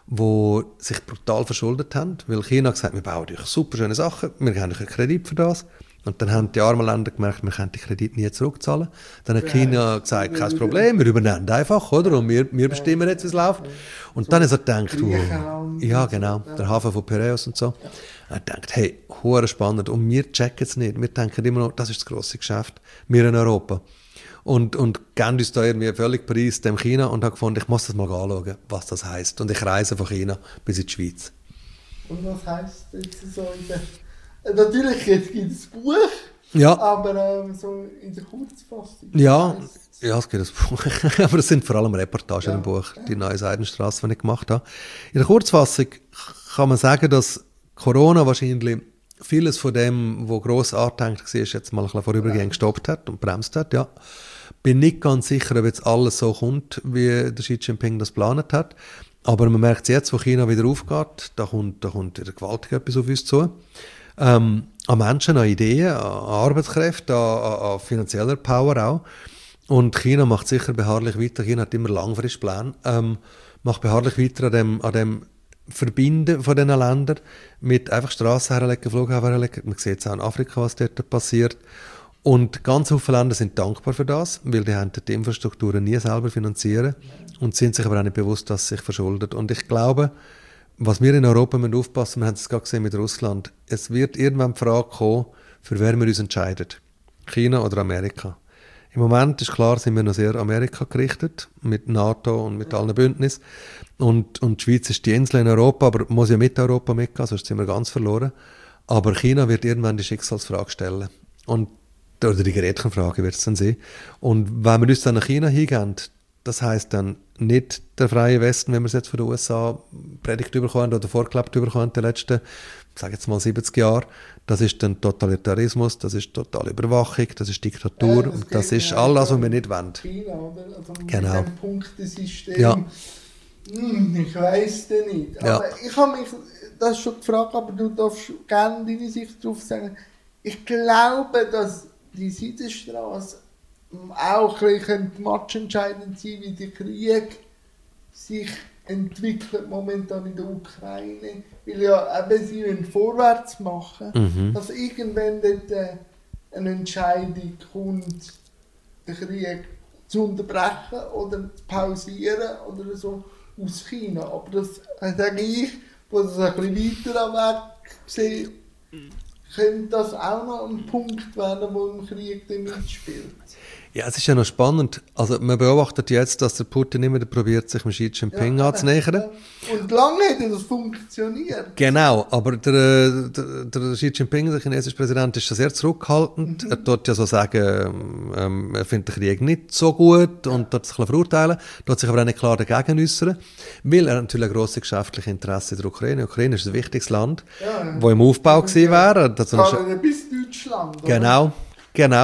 wo sich brutal verschuldet haben, weil China gesagt hat, wir bauen euch super schöne Sachen, wir haben euch einen Kredit für das und dann haben die armen Länder gemerkt, wir können die Kredite nie zurückzahlen. Dann hat China gesagt, kein Problem, wir übernehmen einfach, oder? Und wir, wir bestimmen jetzt, wie es läuft. Und dann habe ich so gedacht, oh, ja genau, der Hafen von Piräus und so. Er denkt, hey, hure spannend. Und wir checken es nicht. Wir denken immer noch, das ist das grosse Geschäft. Wir in Europa. Und, und geben uns da irgendwie völlig preis dem China und habe gefunden, ich muss das mal anschauen, was das heisst. Und ich reise von China bis in die Schweiz. Und was heisst jetzt so in der... Natürlich, jetzt gibt es ein Buch, ja. aber ähm, so in der Kurzfassung. Ja, ja, es gibt ein Buch. Aber es sind vor allem Reportagen ja. im Buch, die neue Seidenstrasse, die ich gemacht habe. In der Kurzfassung kann man sagen, dass Corona wahrscheinlich vieles von dem, was gross angedenkt war, jetzt mal ein bisschen vorübergehend gestoppt hat und bremst hat, ja. Bin nicht ganz sicher, ob jetzt alles so kommt, wie der Xi Jinping das geplant hat. Aber man merkt es jetzt, wo China wieder aufgeht, da kommt, da kommt wieder gewaltig etwas auf uns zu. Ähm, an Menschen, an Ideen, an Arbeitskräften, an, an finanzieller Power auch. Und China macht sicher beharrlich weiter. China hat immer langfristig Pläne. Ähm, macht beharrlich weiter an dem, an dem Verbinden von diesen Ländern mit einfach Strassen herlegen, Flughafen herlegen. Man sieht jetzt auch in Afrika, was dort passiert. Und ganz viele Länder sind dankbar für das, weil die haben die Infrastrukturen nie selber finanzieren und sind sich aber auch nicht bewusst, dass es sich verschuldet. Und ich glaube, was wir in Europa müssen aufpassen, wir haben es gerade gesehen mit Russland, es wird irgendwann die Frage kommen, für wer wir uns entscheiden. China oder Amerika. Im Moment ist klar, sind wir noch sehr Amerika gerichtet, mit NATO und mit allen Bündnissen. Und, und die Schweiz ist die Insel in Europa, aber muss ja mit Europa mitgehen, sonst sind wir ganz verloren. Aber China wird irgendwann die Schicksalsfrage stellen. Und, oder die Gretchenfrage wird es dann sein. Und wenn wir uns dann nach China hingehen, das heisst dann nicht der freie Westen, wenn wir es jetzt von den U S A predigt bekommen oder vorgelebt bekommen in den letzten, ich sage jetzt mal siebzig Jahren, das ist dann Totalitarismus, das ist totale Überwachung, das ist Diktatur, ja, das, und das ist alles, was wir nicht wollen. China, oder? Also genau. Mit dem Punktesystem, ja. hm, ich weiss es nicht. Aber ja. ich habe mich das schon gefragt, aber du darfst gerne deine Sicht darauf sagen. Ich glaube, dass die Seidenstrasse auch ein matchentscheidend sein, wie der Krieg sich entwickelt momentan in der Ukraine, weil ja eben sie wollen vorwärts machen, mhm. dass irgendwann dort äh, eine Entscheidung kommt, den Krieg zu unterbrechen oder zu pausieren oder so aus China. Aber das äh, sage ich, wo das ein bisschen weiter am Weg sehe, könnte das auch noch ein Punkt werden, wo im Krieg mitspielt. Ja, es ist ja noch spannend. Also man beobachtet jetzt, dass der Putin immer probiert, sich mit Xi Jinping ja, anzunähern. Und lange hat das funktioniert. Genau, aber der, der, der Xi Jinping, der chinesische Präsident, ist sehr zurückhaltend. Mhm. Er tut ja so sagen, ähm, er findet den Krieg nicht so gut ja. und tut sich ein bisschen verurteilen, tut sich aber auch nicht klar dagegen äußern, weil er natürlich ein grosses geschäftliches Interesse in der Ukraine. Die Ukraine ist ein wichtiges Land, ja, ja. wo im Aufbau gewesen wäre. Gerade bis Deutschland. Genau, oder? genau.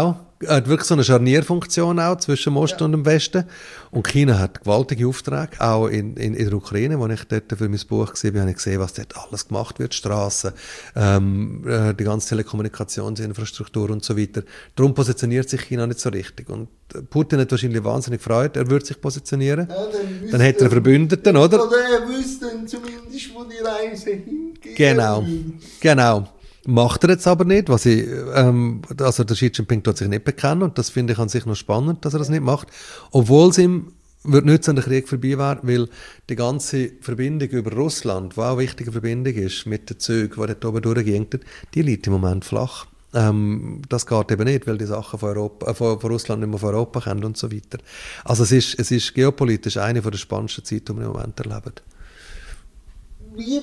hat wirklich so eine Scharnierfunktion auch zwischen dem Osten ja. und dem Westen. Und China hat gewaltige Aufträge, auch in, in, in der Ukraine, wo ich dort für mein Buch gesehen habe, habe ich gesehen, was dort alles gemacht wird, Strassen, ähm, äh, die ganze Telekommunikationsinfrastruktur und so weiter. Darum positioniert sich China nicht so richtig. Und Putin hat wahrscheinlich wahnsinnig gefreut, er würde sich positionieren. Ja, dann, dann hätte er Verbündeten, oder? Oder er wüsste zumindest, wo die Reise hingeht. Genau, genau. Macht er jetzt aber nicht, was ich, ähm, also der Xi Jinping tut sich nicht bekennen und das finde ich an sich noch spannend, dass er das nicht macht, obwohl es ihm wird nützen, wenn der Krieg vorbei wäre, weil die ganze Verbindung über Russland, die auch eine wichtige Verbindung ist mit den Zügen, die dort oben durchgehen, die liegt im Moment flach. Ähm, das geht eben nicht, weil die Sachen von, Europa, äh, von, von Russland nicht mehr von Europa kommen und so weiter. Also es ist, es ist geopolitisch eine der spannendsten Zeiten, die wir im Moment erleben. Wie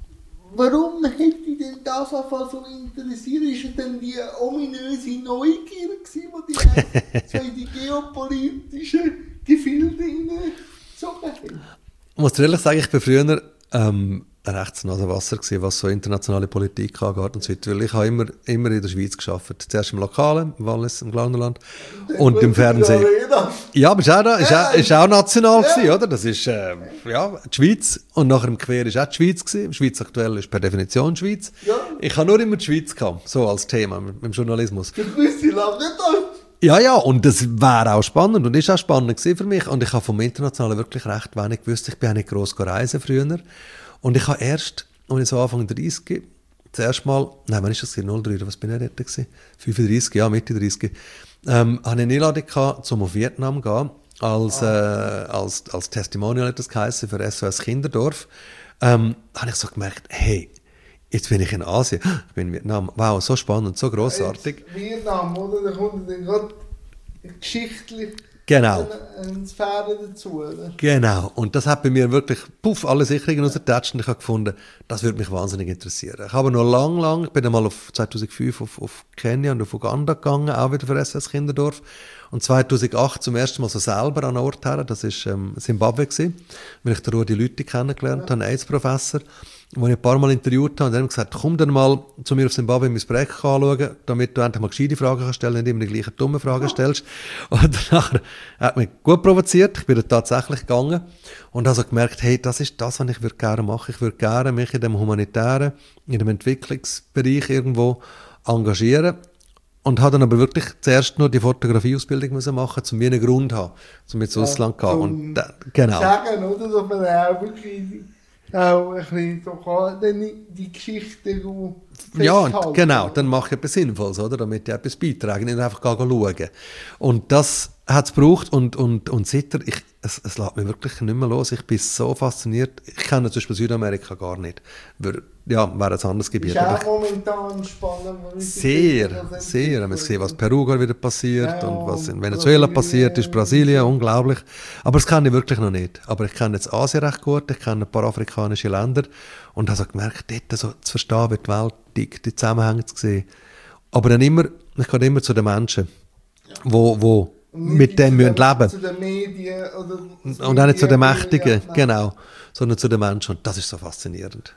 Warum hätte ich denn das einfach so interessiert? Ist denn die ominöse Neugier gewesen, die die so in die geopolitischen Gefilde hineingezogen hat? Ich muss dir ehrlich sagen, ich bin früher ähm, rechts nass Wasser gewesen, was so internationale Politik angeht und so weiter. Weil ich habe immer, immer in der Schweiz gearbeitet. Zuerst im Lokalen, im Wallis, im Glarnerland und, und im Fernsehen. Ja, aber ist auch, da, ist auch, ist auch national ja. gewesen, oder? Das ist, äh, ja, die Schweiz. Und nachher im Quer ist auch die Schweiz gewesen. Schweiz aktuell ist per Definition die Schweiz. Ja. Ich habe nur immer die Schweiz gehabt, so als Thema mit, mit dem Journalismus. Das wüsste ich lange nicht. Ja, ja, und das wäre auch spannend und ist auch spannend gewesen für mich. Und ich habe vom Internationalen wirklich recht wenig gewusst. Ich bin auch nicht gross reisen früher. Und ich habe erst, als ich so Anfang dreißig, das erste Mal, nein, wann ist das? null drei, oder was bin ich dort gewesen? fünfunddreißig, ja, Mitte dreißig, ähm, habe ich eine Einladung gehabt, um auf Vietnam zu gehen, als, äh, als, als Testimonial hat das geheißen, für S O S Kinderdorf. Ähm, habe ich so gemerkt, hey, jetzt bin ich in Asien, ich bin in Vietnam, wow, so spannend, so grossartig. Ja, Vietnam, oder? Da kommt dann gerade geschichtlich genau. eine Sphäre dazu, oder? Genau. Und das hat bei mir wirklich, puff, alle Sicherungen rausgetatscht und ich habe gefunden, das würde mich wahnsinnig interessieren. Ich habe noch lang, lang, ich bin einmal auf zweitausendfünf auf, auf Kenia und auf Uganda gegangen, auch wieder für S O S Kinderdorf. Und zweitausendacht zum ersten Mal so selber an einen Ort her, das war ähm, Zimbabwe gewesen, weil ich den Rudi Lüthi kennengelernt ja. habe, einen AIDS-Professor, den ich ein paar Mal interviewt habe, und dann haben gesagt, komm dann mal zu mir auf Zimbabwe mein Projekt anschauen, damit du endlich mal gescheite Fragen kannst stellen, nicht immer die gleichen dummen Fragen ja. stellst. Und danach hat mich gut provoziert, ich bin da tatsächlich gegangen und habe so gemerkt, hey, das ist das, was ich würde gerne machen. Ich würde gerne mich in dem humanitären, in dem Entwicklungsbereich irgendwo engagieren. Und habe dann aber wirklich zuerst nur die Fotografieausbildung müssen machen, um mir einen Grund zu haben, um ins Ausland zu gehen. Und da, genau. Sagen, oder, dass man auch wirklich auch ein bisschen so kann, die Geschichte festhalten. Ja, genau, dann mache ich etwas Sinnvolles, oder, damit ich etwas beitrage, nicht einfach schauen. Und das hat es gebraucht und, und, und seitdem, ich, es, es lässt mich wirklich nicht mehr los. Ich bin so fasziniert. Ich kenne zum Beispiel Südamerika gar nicht. Wir, ja, wäre ein anderes Gebiet. Ist auch momentan spannend. Sehr, sehr. Wir sehen, was Peru gerade wieder passiert ja, und was in Venezuela Brasilien, passiert ist, Brasilien, unglaublich. Aber das kenne ich wirklich noch nicht. Aber ich kenne jetzt Asien recht gut, ich kenne ein paar afrikanische Länder und habe so gemerkt, dort so zu verstehen, wie die Welt tickt, die Zusammenhänge zu sehen. Aber dann immer, ich gehe immer zu den Menschen, ja. wo, wo mit dem müssen leben. Zu den Medien oder und auch nicht zu den Mächtigen, ja, genau, sondern zu den Menschen. Und das ist so faszinierend.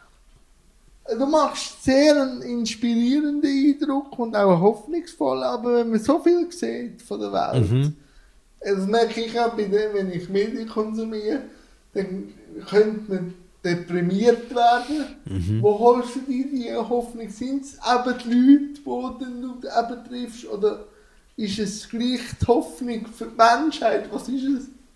Du machst sehr einen inspirierenden Eindruck und auch einen hoffnungsvollen, aber wenn man so viel sieht von der Welt, mhm. das merke ich auch bei dem, wenn ich Medien konsumiere, dann könnte man deprimiert werden. Mhm. Wo holst du dir die Hoffnung? Sind es eben die Leute, die du eben triffst, oder ist es gleich die Hoffnung für die Menschheit? Was ist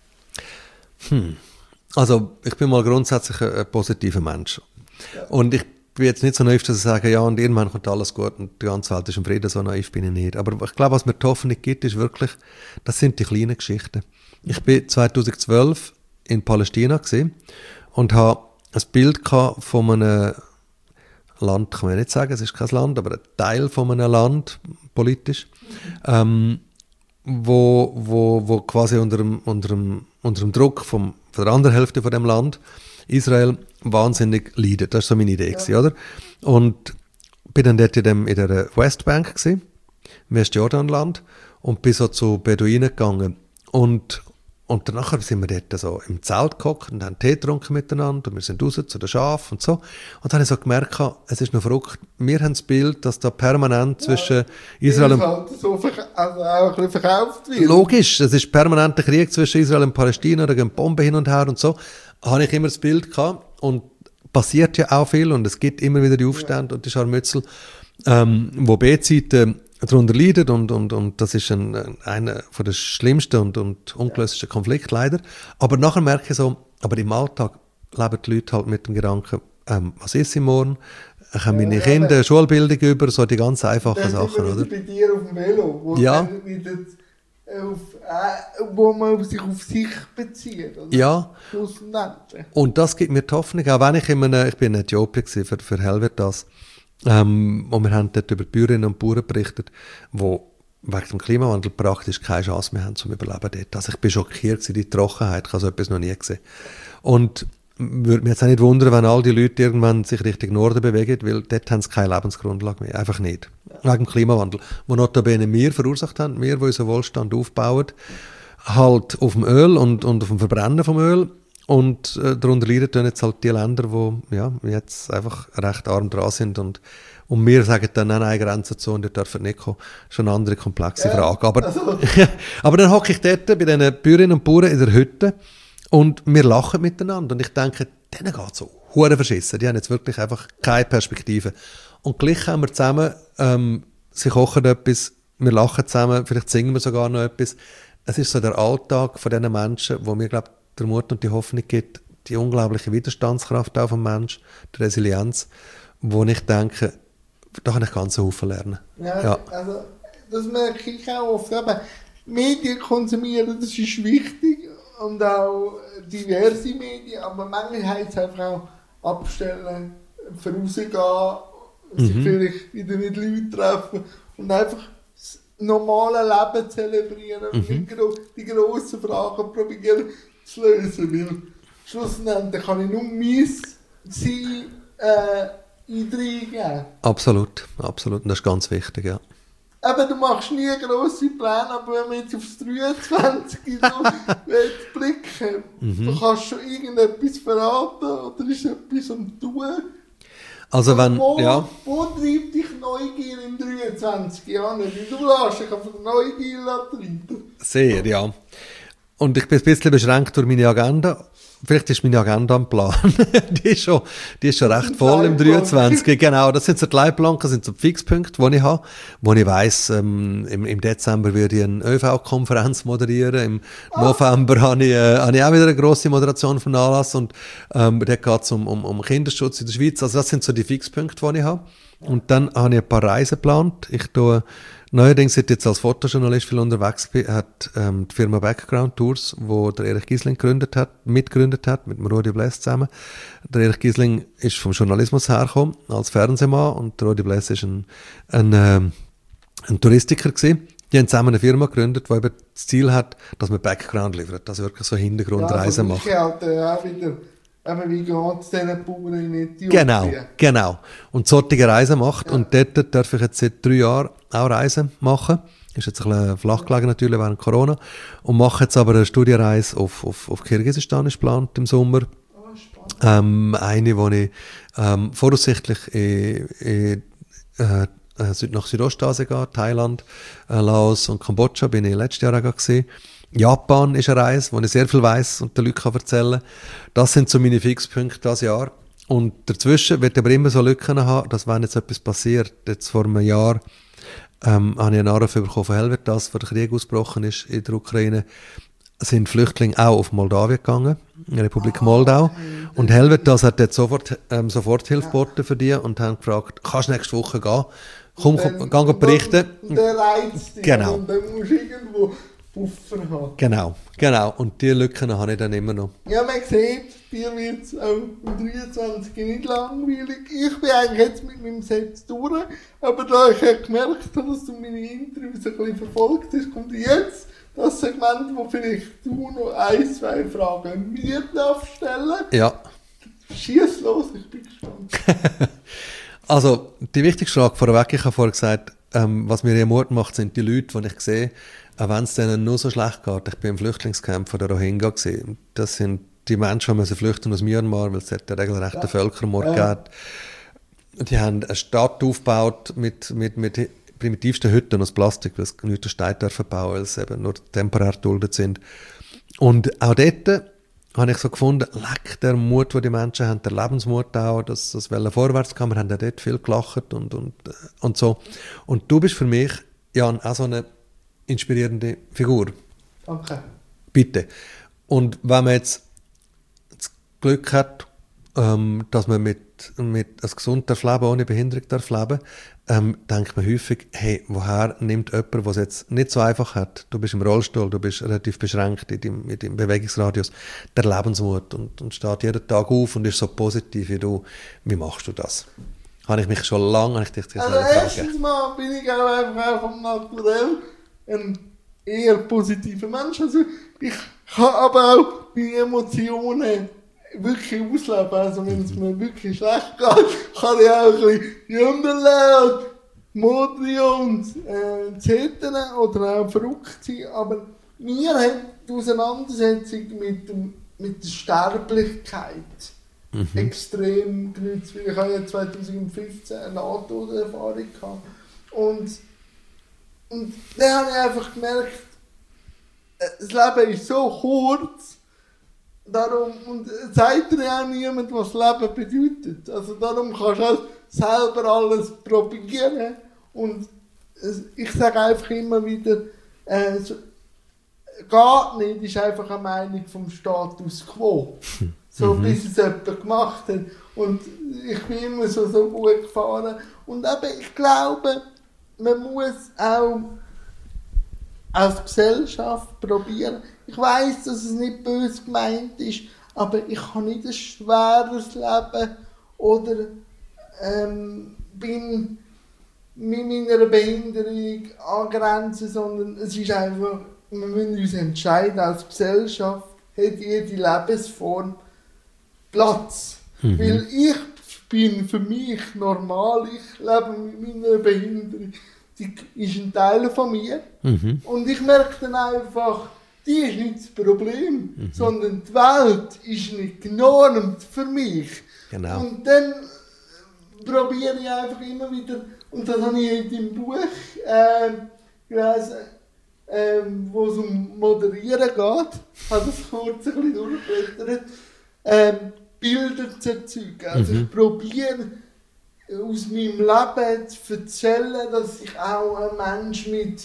es? Hm. Also, ich bin mal grundsätzlich ein, ein positiver Mensch. Ja. Und ich bin jetzt nicht so naiv, dass ich sage, ja, und irgendwann kommt alles gut und die ganze Welt ist im Frieden, so naiv bin ich nicht. Aber ich glaube, was mir die Hoffnung gibt, ist wirklich, das sind die kleinen Geschichten. Ich bin zweitausendzwölf in Palästina gewesen und habe ein Bild von einem Land, kann man nicht sagen, es ist kein Land, aber ein Teil von einem Land, politisch, ähm, wo, wo, wo quasi unter dem, unter dem, unter dem Druck vom, von der anderen Hälfte von dem Land, Israel, wahnsinnig leidet. Das war so meine Idee, ja. gewesen, oder? Und bin dann dort in, dem, in der Westbank gewesen, im Westjordanland, und bin so zu Beduinen gegangen. Und und danach sind wir dort so im Zelt gehockt und haben Tee getrunken miteinander und wir sind raus zu den Schafen und so. Und dann habe ich so gemerkt, es ist noch verrückt, wir haben das Bild, dass da permanent zwischen ja, Israel und... Halt so verk- also auch ein bisschen verkauft wird. Logisch, es ist permanenter Krieg zwischen Israel und Palästina, da gehen Bomben hin und her und so. Habe ich immer das Bild gehabt und passiert ja auch viel und es gibt immer wieder die Aufstände ja. und die Scharmützel, ähm, wo B-Seite darunter leidet und, und, und das ist ein, einer von den schlimmsten und, und ungelösten Konflikten leider. Aber nachher merke ich so, aber im Alltag leben die Leute halt mit dem Gedanken, ähm, was ist im Morgen? Ich habe meine ja, Kinder eine Schulbildung über, so die ganz einfachen Sachen, oder? Bei dir auf dem Velo, wo, ja. wieder auf, äh, wo man sich auf sich bezieht. Oder? Ja. Und das gibt mir die Hoffnung, auch wenn ich in einem, ich bin in Äthiopien gewesen, für, für Helvetas, Ähm, und wir haben dort über die Bäuerinnen und Bauern berichtet, die wegen dem Klimawandel praktisch keine Chance mehr haben zum Überleben dort. Also ich bin schockiert gewesen, die Trockenheit, ich habe so etwas noch nie gesehen. Und würde mich jetzt auch nicht wundern, wenn all die Leute irgendwann sich Richtung Norden bewegen, weil dort haben sie keine Lebensgrundlage mehr, einfach nicht. Ja. Wegen dem Klimawandel, wo notabene wir verursacht haben, wir, die unseren Wohlstand aufbauen, halt auf dem Öl und, und auf dem Verbrennen vom Öl. Und äh, darunter leiden dann jetzt halt die Länder, die ja, jetzt einfach recht arm dran sind. Und, und wir sagen dann, nein, nein, Grenzen zu und die dürfen nicht kommen. Das ist schon eine andere komplexe ja, Frage. Aber, also. aber dann hocke ich dort bei den Bäuerinnen und Bauern in der Hütte und wir lachen miteinander. Und ich denke, denen geht es so hure verschissen. Die haben jetzt wirklich einfach keine Perspektive. Und gleich haben wir zusammen, ähm, sie kochen etwas, wir lachen zusammen, vielleicht singen wir sogar noch etwas. Es ist so der Alltag von diesen Menschen, wo wir, glaube der Mut und die Hoffnung gibt, die unglaubliche Widerstandskraft auch vom Menschen, die Resilienz, wo ich denke, da kann ich ganz Haufen lernen. Ja, ja, also das merke ich auch oft. Aber Medien konsumieren, das ist wichtig und auch diverse Medien, aber manchmal heißt es einfach auch abstellen, vorausgehen, sich mhm. vielleicht wieder mit Leuten treffen und einfach das normale Leben zelebrieren und mhm. die grossen Fragen probieren zu lösen, weil schlussendlich kann ich nur mein Sein äh, eingeben. Absolut, absolut. Und das ist ganz wichtig, ja. Aber du machst nie grosse Pläne, aber wenn wir jetzt aufs dreiundzwanzig so blicken, mhm. du kannst schon irgendetwas verraten oder ist etwas am Tun. Also wenn, wo, ja. Wo treibt dich Neugier in dreiundzwanzig Jahren? Du lässt dich einfach Neugier treiben. Sehr, ja. Und ich bin ein bisschen beschränkt durch meine Agenda. Vielleicht ist meine Agenda am Plan. die ist schon, die ist schon recht voll im dreiundzwanzig. Genau, das sind so die Leitplanken, das sind so die Fixpunkte, die ich habe. Wo ich weiss, ähm, im, im Dezember werde ich eine ÖV-Konferenz moderieren. Im ah. November habe ich, äh, habe ich auch wieder eine grosse Moderation vom Anlass. Und ähm, dort geht es um, um, um Kinderschutz in der Schweiz. Also das sind so die Fixpunkte, die ich habe. Und dann habe ich ein paar Reisen geplant. Ich tue neuerdings, seit ich jetzt als Fotojournalist viel unterwegs bin, hat ähm, die Firma Background Tours, wo der Erich Giesling gegründet hat, mitgegründet hat, mit dem Rudi Bless zusammen. Der Erich Giesling ist vom Journalismus hergekommen, als Fernsehmann, und der Rudi Bless ist ein, ein, ähm, ein Touristiker gewesen. Die haben zusammen eine Firma gegründet, die eben das Ziel hat, dass man Background liefert, dass wirklich so Hintergrundreisen ja, macht. Ja, halt, äh, auch wieder... Aber wie geht es diesen Bauern in Äthiopien? Genau, genau. Und solche Reisen macht. Ja. Und dort darf ich jetzt seit drei Jahren auch Reisen machen. Ist jetzt ein bisschen flach gelegen natürlich während Corona. Und mache jetzt aber eine Studienreise auf, auf, auf Kirgisistan, ist geplant im Sommer. Oh, ähm, eine, wo ich ähm, voraussichtlich in, in, äh, nach Südostasien gehe, Thailand, äh, Laos und Kambodscha, bin ich letztes Jahr auch gesehen. Japan ist eine Reise, wo ich sehr viel weiss und den Leuten erzählen kann. Das sind so meine Fixpunkte dieses Jahr. Und dazwischen wird aber immer so Lücken haben, dass wenn jetzt etwas passiert, jetzt vor einem Jahr ähm, habe ich einen Anruf bekommen von Helvetas, wo der Krieg ausgebrochen ist in der Ukraine, sind Flüchtlinge auch auf Moldawien gegangen, in die Republik Moldau. Und Helvetas hat dort sofort, ähm, Soforthilfe geboten für die und haben gefragt, kannst du nächste Woche gehen? Komm, komm, komm, komm berichten. Der reizt dich. Genau. Und dann musst du irgendwo Puffer haben. Genau, genau. Und diese Lücken habe ich dann immer noch. Ja, man sieht, dir wird es auch im dreiundzwanzig nicht langweilig. Ich bin eigentlich jetzt mit meinem Set durch, aber da ich ja gemerkt habe, dass du meine Interviews ein bisschen verfolgt hast, kommt jetzt das Segment, wo vielleicht du noch ein, zwei Fragen mir darfst stellen. Ja. Schieß los, ich bin gespannt. Also, die wichtigste Frage vorweg, ich habe vorher gesagt, ähm, was mir eher Mut macht, sind die Leute, die ich sehe, auch wenn es denen nur so schlecht geht. Ich bin im Flüchtlingscamp von der Rohingya gesehen. Das sind die Menschen, die müssen flüchten aus Myanmar, weil es dort einen regelrechten ja. Völkermord ja. gibt. Die haben eine Stadt aufgebaut mit, mit, mit primitivsten Hütten aus Plastik, weil es nicht Steine dürfen bauen, weil sie eben nur temporär geduldet sind. Und auch dort habe ich so gefunden, leck, der Mut, den die Menschen haben, der Lebensmut auch, dass das vorwärts kann. Wir haben ja dort viel gelacht und, und, und so. Und du bist für mich, Jan, auch so eine inspirierende Figur. Okay. Bitte. Und wenn man jetzt das Glück hat, ähm, dass man mit, mit ein gesund darf leben, ohne Behinderung darf leben, ähm, denkt man häufig, hey, woher nimmt jemand, der es jetzt nicht so einfach hat, du bist im Rollstuhl, du bist relativ beschränkt in deinem, in deinem Bewegungsradius, der Lebensmut und, und steht jeden Tag auf und ist so positiv wie du. Wie machst du das? Habe ich mich schon lange, habe ich dich also erstens mal bin ich auch einfach vom Naturell ein eher positiver Mensch. Also ich kann aber auch meine Emotionen wirklich ausleben. Also wenn es mir wirklich schlecht geht, kann ich auch ein bisschen Jünderle, Modrion, äh, Zetern oder auch verrückt sein. Aber mir hat die Auseinandersetzung mit, dem, mit der Sterblichkeit mhm. extrem genützt. Ich habe ja zwanzig fünfzehn eine Nahtoderfahrung gehabt. Und, und dann habe ich einfach gemerkt, das Leben ist so kurz, darum, und sagt dir auch niemand, was Leben bedeutet. Also darum kannst du auch selber alles probieren. Und ich sage einfach immer wieder, äh, so, geht nicht, ist einfach eine Meinung vom Status quo. So mhm. bis es jemand gemacht hat. Und ich bin immer so, so gut gefahren. Und eben, ich glaube, man muss auch als Gesellschaft probieren. Ich weiss, dass es nicht böse gemeint ist, aber ich habe nicht ein schweres Leben oder ähm, bin mit meiner Behinderung angrenzen, sondern es ist einfach, wir müssen uns entscheiden, als Gesellschaft hat jede Lebensform Platz. Mhm. Weil ich bin für mich normal, ich lebe mit meiner Behinderung, die ist ein Teil von mir. Mhm. Und ich merke dann einfach, die ist nicht das Problem, mhm. sondern die Welt ist nicht genormt für mich. Genau. Und dann probiere ich einfach immer wieder, und das habe ich in dem Buch äh, gelesen, äh, wo es um Moderieren geht, ich habe das kurz ein bisschen durchgeblättert, äh, Bilder zu erzeugen. Also mhm. ich probiere aus meinem Leben zu erzählen, dass ich auch ein Mensch mit,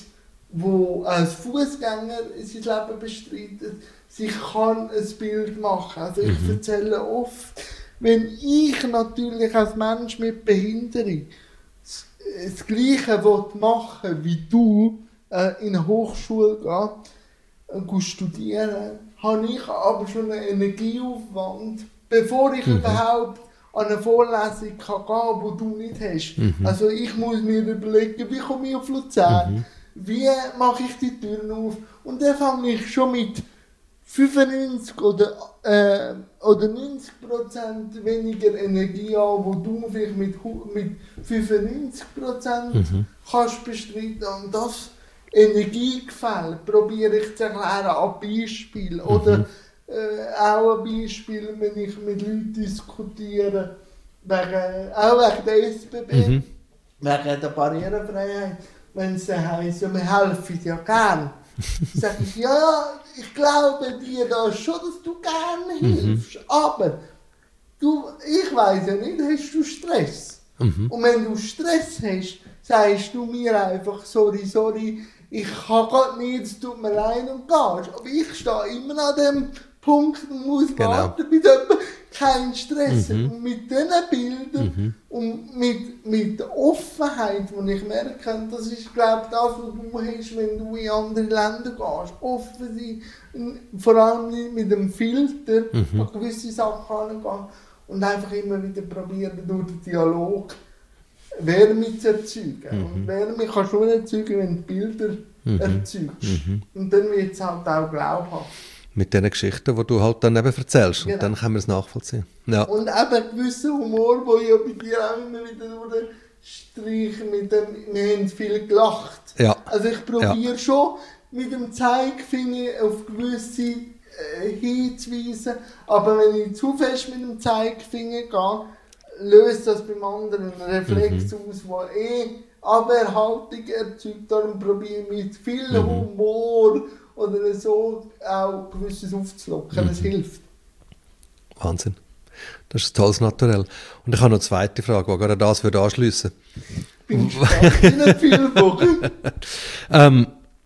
der als Fußgänger sein Leben bestreitet, sich kann ein Bild machen. Also ich mhm. erzähle oft, wenn ich natürlich als Mensch mit Behinderung das, das Gleiche machen will, wie du äh, in eine Hochschule gehst, äh, studieren, habe ich aber schon einen Energieaufwand, bevor ich mhm. überhaupt an eine Vorlesung kann gehen, die du nicht hast. Mhm. Also ich muss mir überlegen, wie komme ich auf Luzern, mhm. wie mache ich die Türen auf. Und dann fange ich schon mit fünfundneunzig oder, äh, oder neunzig Prozent weniger Energie an, wo du vielleicht mit, mit fünfundneunzig Prozent mhm. kannst bestreiten. Und das Energiegefälle probiere ich zu erklären an Beispielen. Mhm. Oder Äh, auch ein Beispiel, wenn ich mit Leuten diskutiere, wegen, auch wegen der S B B, mhm. wegen der Barrierefreiheit, wenn es dann heisst, ja, wir helfen ja gern. Sag ich, ja, ich glaube dir das schon, dass du gerne hilfst, mhm. aber du, ich weiss ja nicht, hast du Stress? Mhm. Und wenn du Stress hast, sagst du mir einfach, sorry, sorry, ich kann gerade nicht, es tut mir leid und gehst. Aber ich stehe immer an dem Punkt und muss genau. warten, bis jemand keinen Stress hat. Mhm. Und mit diesen Bildern mhm. und mit, mit der Offenheit, die ich merke, das ist, glaube ich, das, was du hast, wenn du in andere Länder gehst. Offen sein, vor allem mit dem Filter, mhm. an gewisse Sachen herangehen und einfach immer wieder probieren, durch den Dialog Wärme zu erzeugen. Mhm. Und Wärme kannst du nur erzeugen, wenn du Bilder mhm. erzeugst. Mhm. Und dann wird es halt auch glaubhaft. Mit diesen Geschichten, die du halt dann eben erzählst. Genau. Und dann können wir es nachvollziehen. Ja. Und eben ein gewisser Humor, der ja bei dir auch immer wieder Strich mit dem, wir haben viel gelacht. Ja. Also ich probiere Ja. schon mit dem Zeigefinger auf gewisse äh, hinzuweisen, aber wenn ich zu fest mit dem Zeigefinger gehe, löst das beim anderen einen Reflex Mhm. aus, der eh Abwehrhaltung erzeugt. Darum probiere ich mit viel Mhm. Humor oder so auch gewisses aufzulocken. Das Mhm. hilft. Wahnsinn. Das ist ein tolles Naturell. Und ich habe noch eine zweite Frage, die gerade das würde anschliessen. Bin gespannt, in den vielen Wochen. Ähm,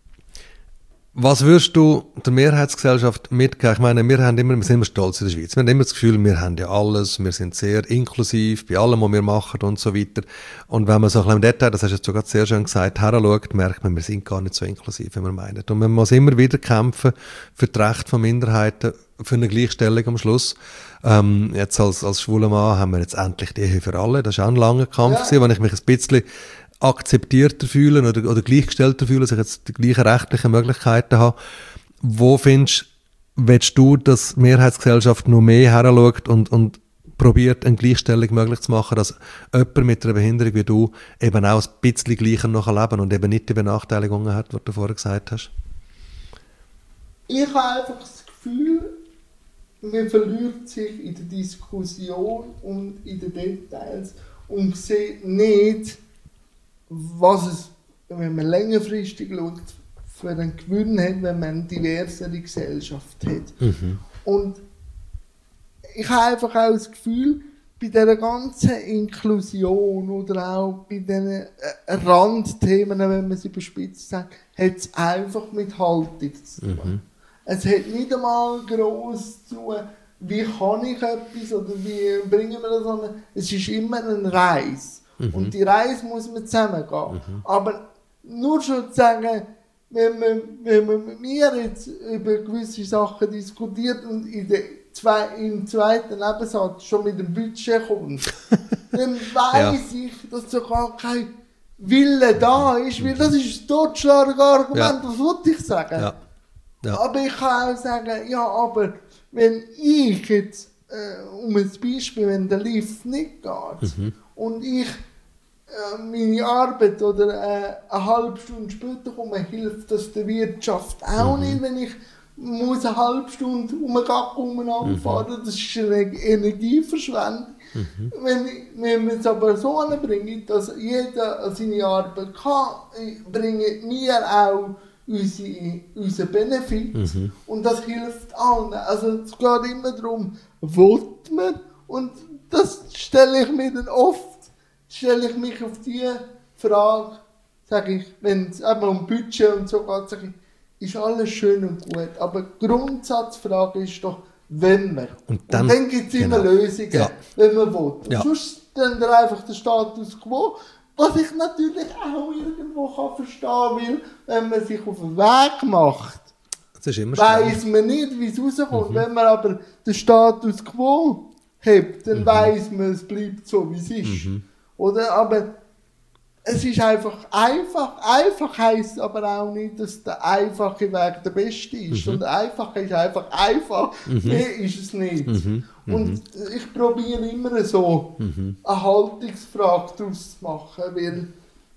was würdest du der Mehrheitsgesellschaft mitgeben? Ich meine, wir, haben immer, wir sind immer stolz in der Schweiz. Wir haben immer das Gefühl, wir haben ja alles, wir sind sehr inklusiv bei allem, was wir machen und so weiter. Und wenn man so ein bisschen im Detail, das hast du jetzt sogar sehr schön gesagt, heranschaut, merkt man, wir sind gar nicht so inklusiv, wie wir meinen. Und man muss immer wieder kämpfen für die Rechte von Minderheiten, für eine Gleichstellung am Schluss. Ähm, jetzt als, als schwuler Mann haben wir jetzt endlich die Ehe für alle. Das war auch ein langer Kampf, Ja. gewesen, wo ich mich ein bisschen akzeptierter fühlen oder, oder gleichgestellter fühlen, dass ich jetzt die gleichen rechtlichen Möglichkeiten habe. Wo findest willst du, dass die Mehrheitsgesellschaft noch mehr heranschaut und, und probiert, eine Gleichstellung möglich zu machen, dass jemand mit einer Behinderung wie du eben auch ein bisschen gleicher noch leben kann und eben nicht die Benachteiligungen hat, was du vorher gesagt hast? Ich habe einfach das Gefühl, man verliert sich in der Diskussion und in den Details und sieht nicht, was es, wenn man längerfristig schaut, für einen Gewinn hat, wenn man eine diversere Gesellschaft hat. Mhm. Und ich habe einfach auch das Gefühl, bei dieser ganzen Inklusion oder auch bei diesen äh, Randthemen, wenn man sie überspitzt sagt, hat es einfach mit Haltung zu tun. Mhm. Es hat nicht einmal gross zu tun, wie kann ich etwas oder wie bringen wir das an. Es ist immer eine Reise. Mhm. Und die Reise muss man zusammen gehen. Mhm. Aber nur schon zu sagen, wenn man, wenn man mit mir jetzt über gewisse Sachen diskutiert und in der zwei, im zweiten Nebensatz schon mit dem Budget kommt, dann weiss Ja. ich, dass da gar kein Wille da ist, weil das ist ein Totschlagargument, Ja. was wollte ich sagen? Ja. Ja. Aber ich kann auch sagen, ja, aber wenn ich jetzt, äh, um ein Beispiel, wenn der Lift nicht geht Mhm. und ich äh, meine Arbeit oder äh, eine halbe Stunde später komme, hilft das der Wirtschaft auch Mhm. nicht, wenn ich muss eine halbe Stunde um einen Gag anfahren. Das ist eine Energieverschwendung. Mhm. Wenn, ich- wenn wir es aber so anbringen, dass jeder seine Arbeit kann, bringen wir auch unsere, unseren Benefit. Mhm. Und das hilft allen. Also es geht immer darum, will man? Und das stelle ich mir dann oft, stelle ich mich auf die Frage, sage ich, wenn es eben um Budget und so geht, sage ich, ist alles schön und gut, aber die Grundsatzfrage ist doch, wenn man. Und dann- und dann gibt es immer genau. Lösungen, Ja. wenn man will. Und Ja. sonst dann der einfach der Status quo, was ich natürlich auch irgendwo kann verstehen will, wenn man sich auf den Weg macht, Das ist immer schwer. weiss man nicht, wie es rauskommt. Wenn man aber den Status quo hat, dann weiss man, es bleibt so, wie es ist. Oder? Aber es ist einfach einfach. Einfach heisst aber auch nicht, dass der einfache Weg der beste ist. Und einfach ist einfach einfach. Mehr ist es nicht. Und ich probiere immer so eine Haltungsfrage daraus zu machen, weil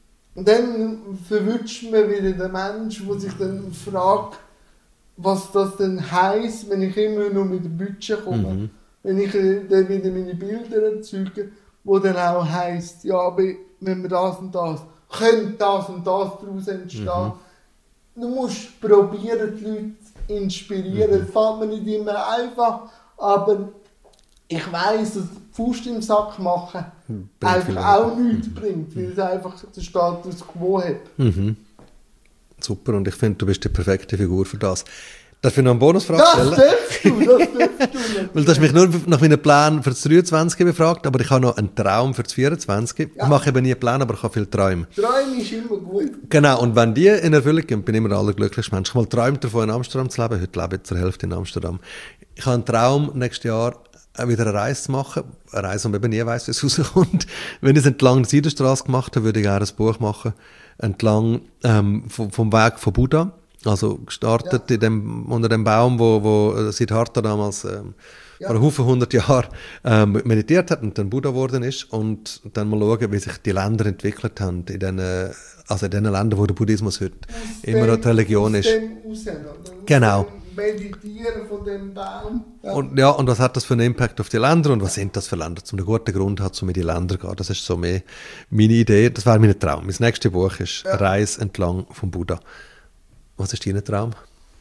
dann verwünscht man wieder den Mensch, der sich dann fragt, was das denn heisst, wenn ich immer nur mit dem Budget komme. Mhm. Wenn ich äh, dann wieder meine Bilder erzeuge, wo dann auch heisst, ja, aber wenn wir das und das, könnte das und das daraus entstehen. Mhm. Du musst probieren, die Leute zu inspirieren. Das fällt mir nicht immer einfach, aber ich weiss, dass die Faust im Sack machen Bringt einfach viel auch nichts bringt, weil es einfach den Status quo hat. Mhm. Super, und ich finde, du bist die perfekte Figur für das. Darf ich noch eine Bonusfrage Das stellen? darfst du, das darfst du nicht. Weil du hast mich nur nach meinen Plänen für das dreiundzwanzig befragt, aber ich habe noch einen Traum für das vierundzwanzig. Ja. Ich mache eben nie Pläne, aber ich habe viele Träume. Träumen ist immer gut. Genau, und wenn die in Erfüllung gehen, bin ich immer der allerglücklichste Mensch. Ich habe mal geträumt davon, in Amsterdam zu leben. Heute lebe ich zur Hälfte in Amsterdam. Ich habe einen Traum, nächstes Jahr wieder eine Reise zu machen. Eine Reise, wo man eben nie weiss, wie es rauskommt. Wenn ich es entlang der Seidenstraße gemacht habe, würde ich gerne ein Buch machen. Entlang ähm, vom, vom Weg von Buddha. Also gestartet Ja. in dem, unter dem Baum, wo, wo Siddhartha damals ähm, ja. vor Haufen hundert Jahren ähm, meditiert hat und dann Buddha geworden ist und dann mal schauen, wie sich die Länder entwickelt haben, in den, also in den Ländern, wo der Buddhismus heute aus immer noch die Religion ist. Raus, genau. Meditieren von dem Baum. Ja. Und, ja, und was hat das für einen Impact auf die Länder und was sind das für Länder? Zum einen guten Grund hat, um in die Länder zu gehen. Das ist so mehr meine Idee. Das wäre mein Traum. Mein nächstes Buch ist ja. Reise entlang vom Buddha. Was ist dein Traum?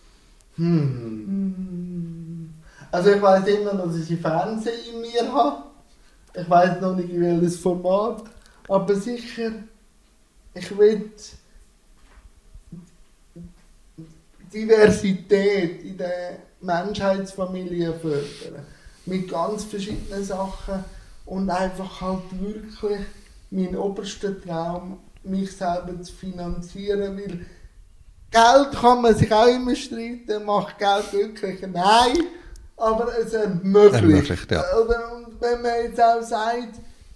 Hm. Also ich weiss immer, dass ich ein Fernsehen in mir habe. Ich weiss noch nicht, welches Format. Aber sicher, ich will Diversität in der Menschheitsfamilie fördern. Mit ganz verschiedenen Sachen. Und einfach halt wirklich mein oberster Traum, mich selber zu finanzieren. Weil Geld kann man sich auch immer streiten, macht Geld glücklich? Nein, aber es ermöglicht. ermöglicht ja. Und wenn man jetzt auch sagt,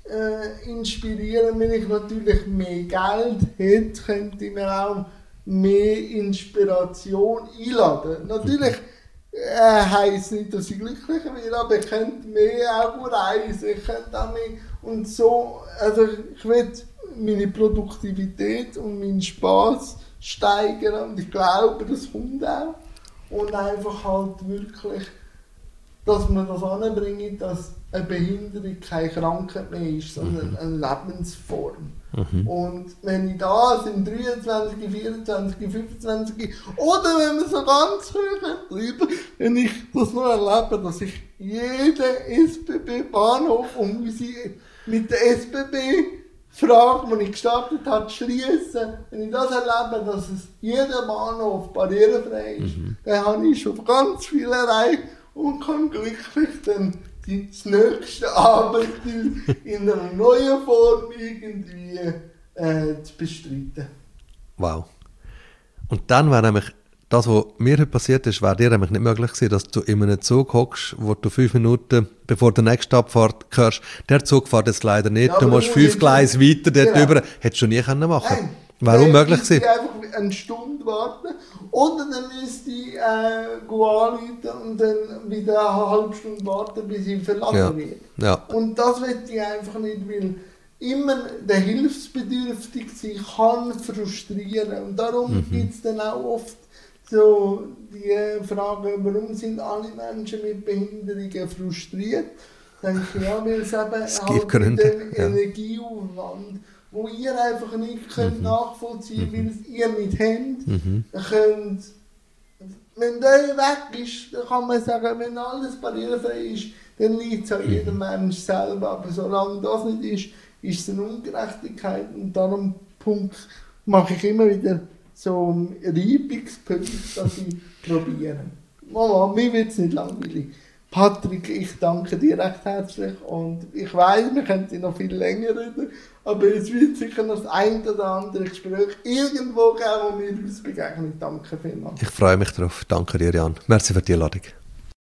äh, inspirieren, wenn ich natürlich mehr Geld hätte, könnte ich mir auch mehr Inspiration einladen. Natürlich äh, heisst nicht, dass ich glücklicher werde, aber ich könnte mehr auch reisen, ich könnte auch mehr und so, also ich will meine Produktivität und meinen Spaß steigern und ich glaube, das kommt auch. Und einfach halt wirklich, dass man das anbringt, dass eine Behinderung keine Krankheit mehr ist, sondern eine Lebensform. Mhm. Und wenn ich das im dreiundzwanzig, vierundzwanzig, fünfundzwanzig oder wenn man so ganz hoch drüber, wenn ich das noch erlebe, dass ich jeden S B B-Bahnhof und mit der S B B-Frage, die ich gestartet habe, schließen, wenn ich das erlebe, dass es jeder Bahnhof barrierefrei ist, mhm. dann habe ich schon ganz viel erreicht und kann glücklich dann das nächste Arbeit in einer neuen Form irgendwie äh, zu bestreiten. Wow. Und dann wäre nämlich das, was mir heute passiert ist, wäre dir nämlich nicht möglich gewesen, dass du in einem Zug hockst, wo du fünf Minuten, bevor der nächste Abfahrt hörst, der Zug fährt jetzt leider nicht, ja, du musst fünf Gleise weiter dort genau. rüber. Hättest du nie können machen können. Wäre unmöglich gewesen. Ich einfach eine Stunde warten oder dann müsste ich äh, anrufen und dann wieder eine halbe Stunde warten, bis ich verlassen ja. werde. Ja. Und das will ich einfach nicht, weil immer der Hilfsbedürftige sich kann frustrieren. Und darum mhm. gibt es dann auch oft so die Frage, warum sind alle Menschen mit Behinderungen frustriert? Dann denke ich, ja, weil es eben halt mit dem ja. Energieaufwand, wo ihr einfach nicht könnt mhm. nachvollziehen könnt, mhm. weil es ihr nicht habt, mhm. könnt, wenn der weg ist, dann kann man sagen, wenn alles barrierefrei ist, dann liegt es an mhm. jedem Mensch selber. Aber solange das nicht ist, ist es eine Ungerechtigkeit. Und darum Punkt, mache ich immer wieder so einen Reibungspunkt, dass ich probiere. Mama, mir wird es nicht langweilig. Patrick, ich danke dir recht herzlich und ich weiss, wir könnten noch viel länger reden, aber es wird sicher noch das ein oder andere Gespräch irgendwo geben, wo wir uns begegnen. Danke vielmals. Ich freue mich darauf. Danke dir, Jan. Merci für die Einladung.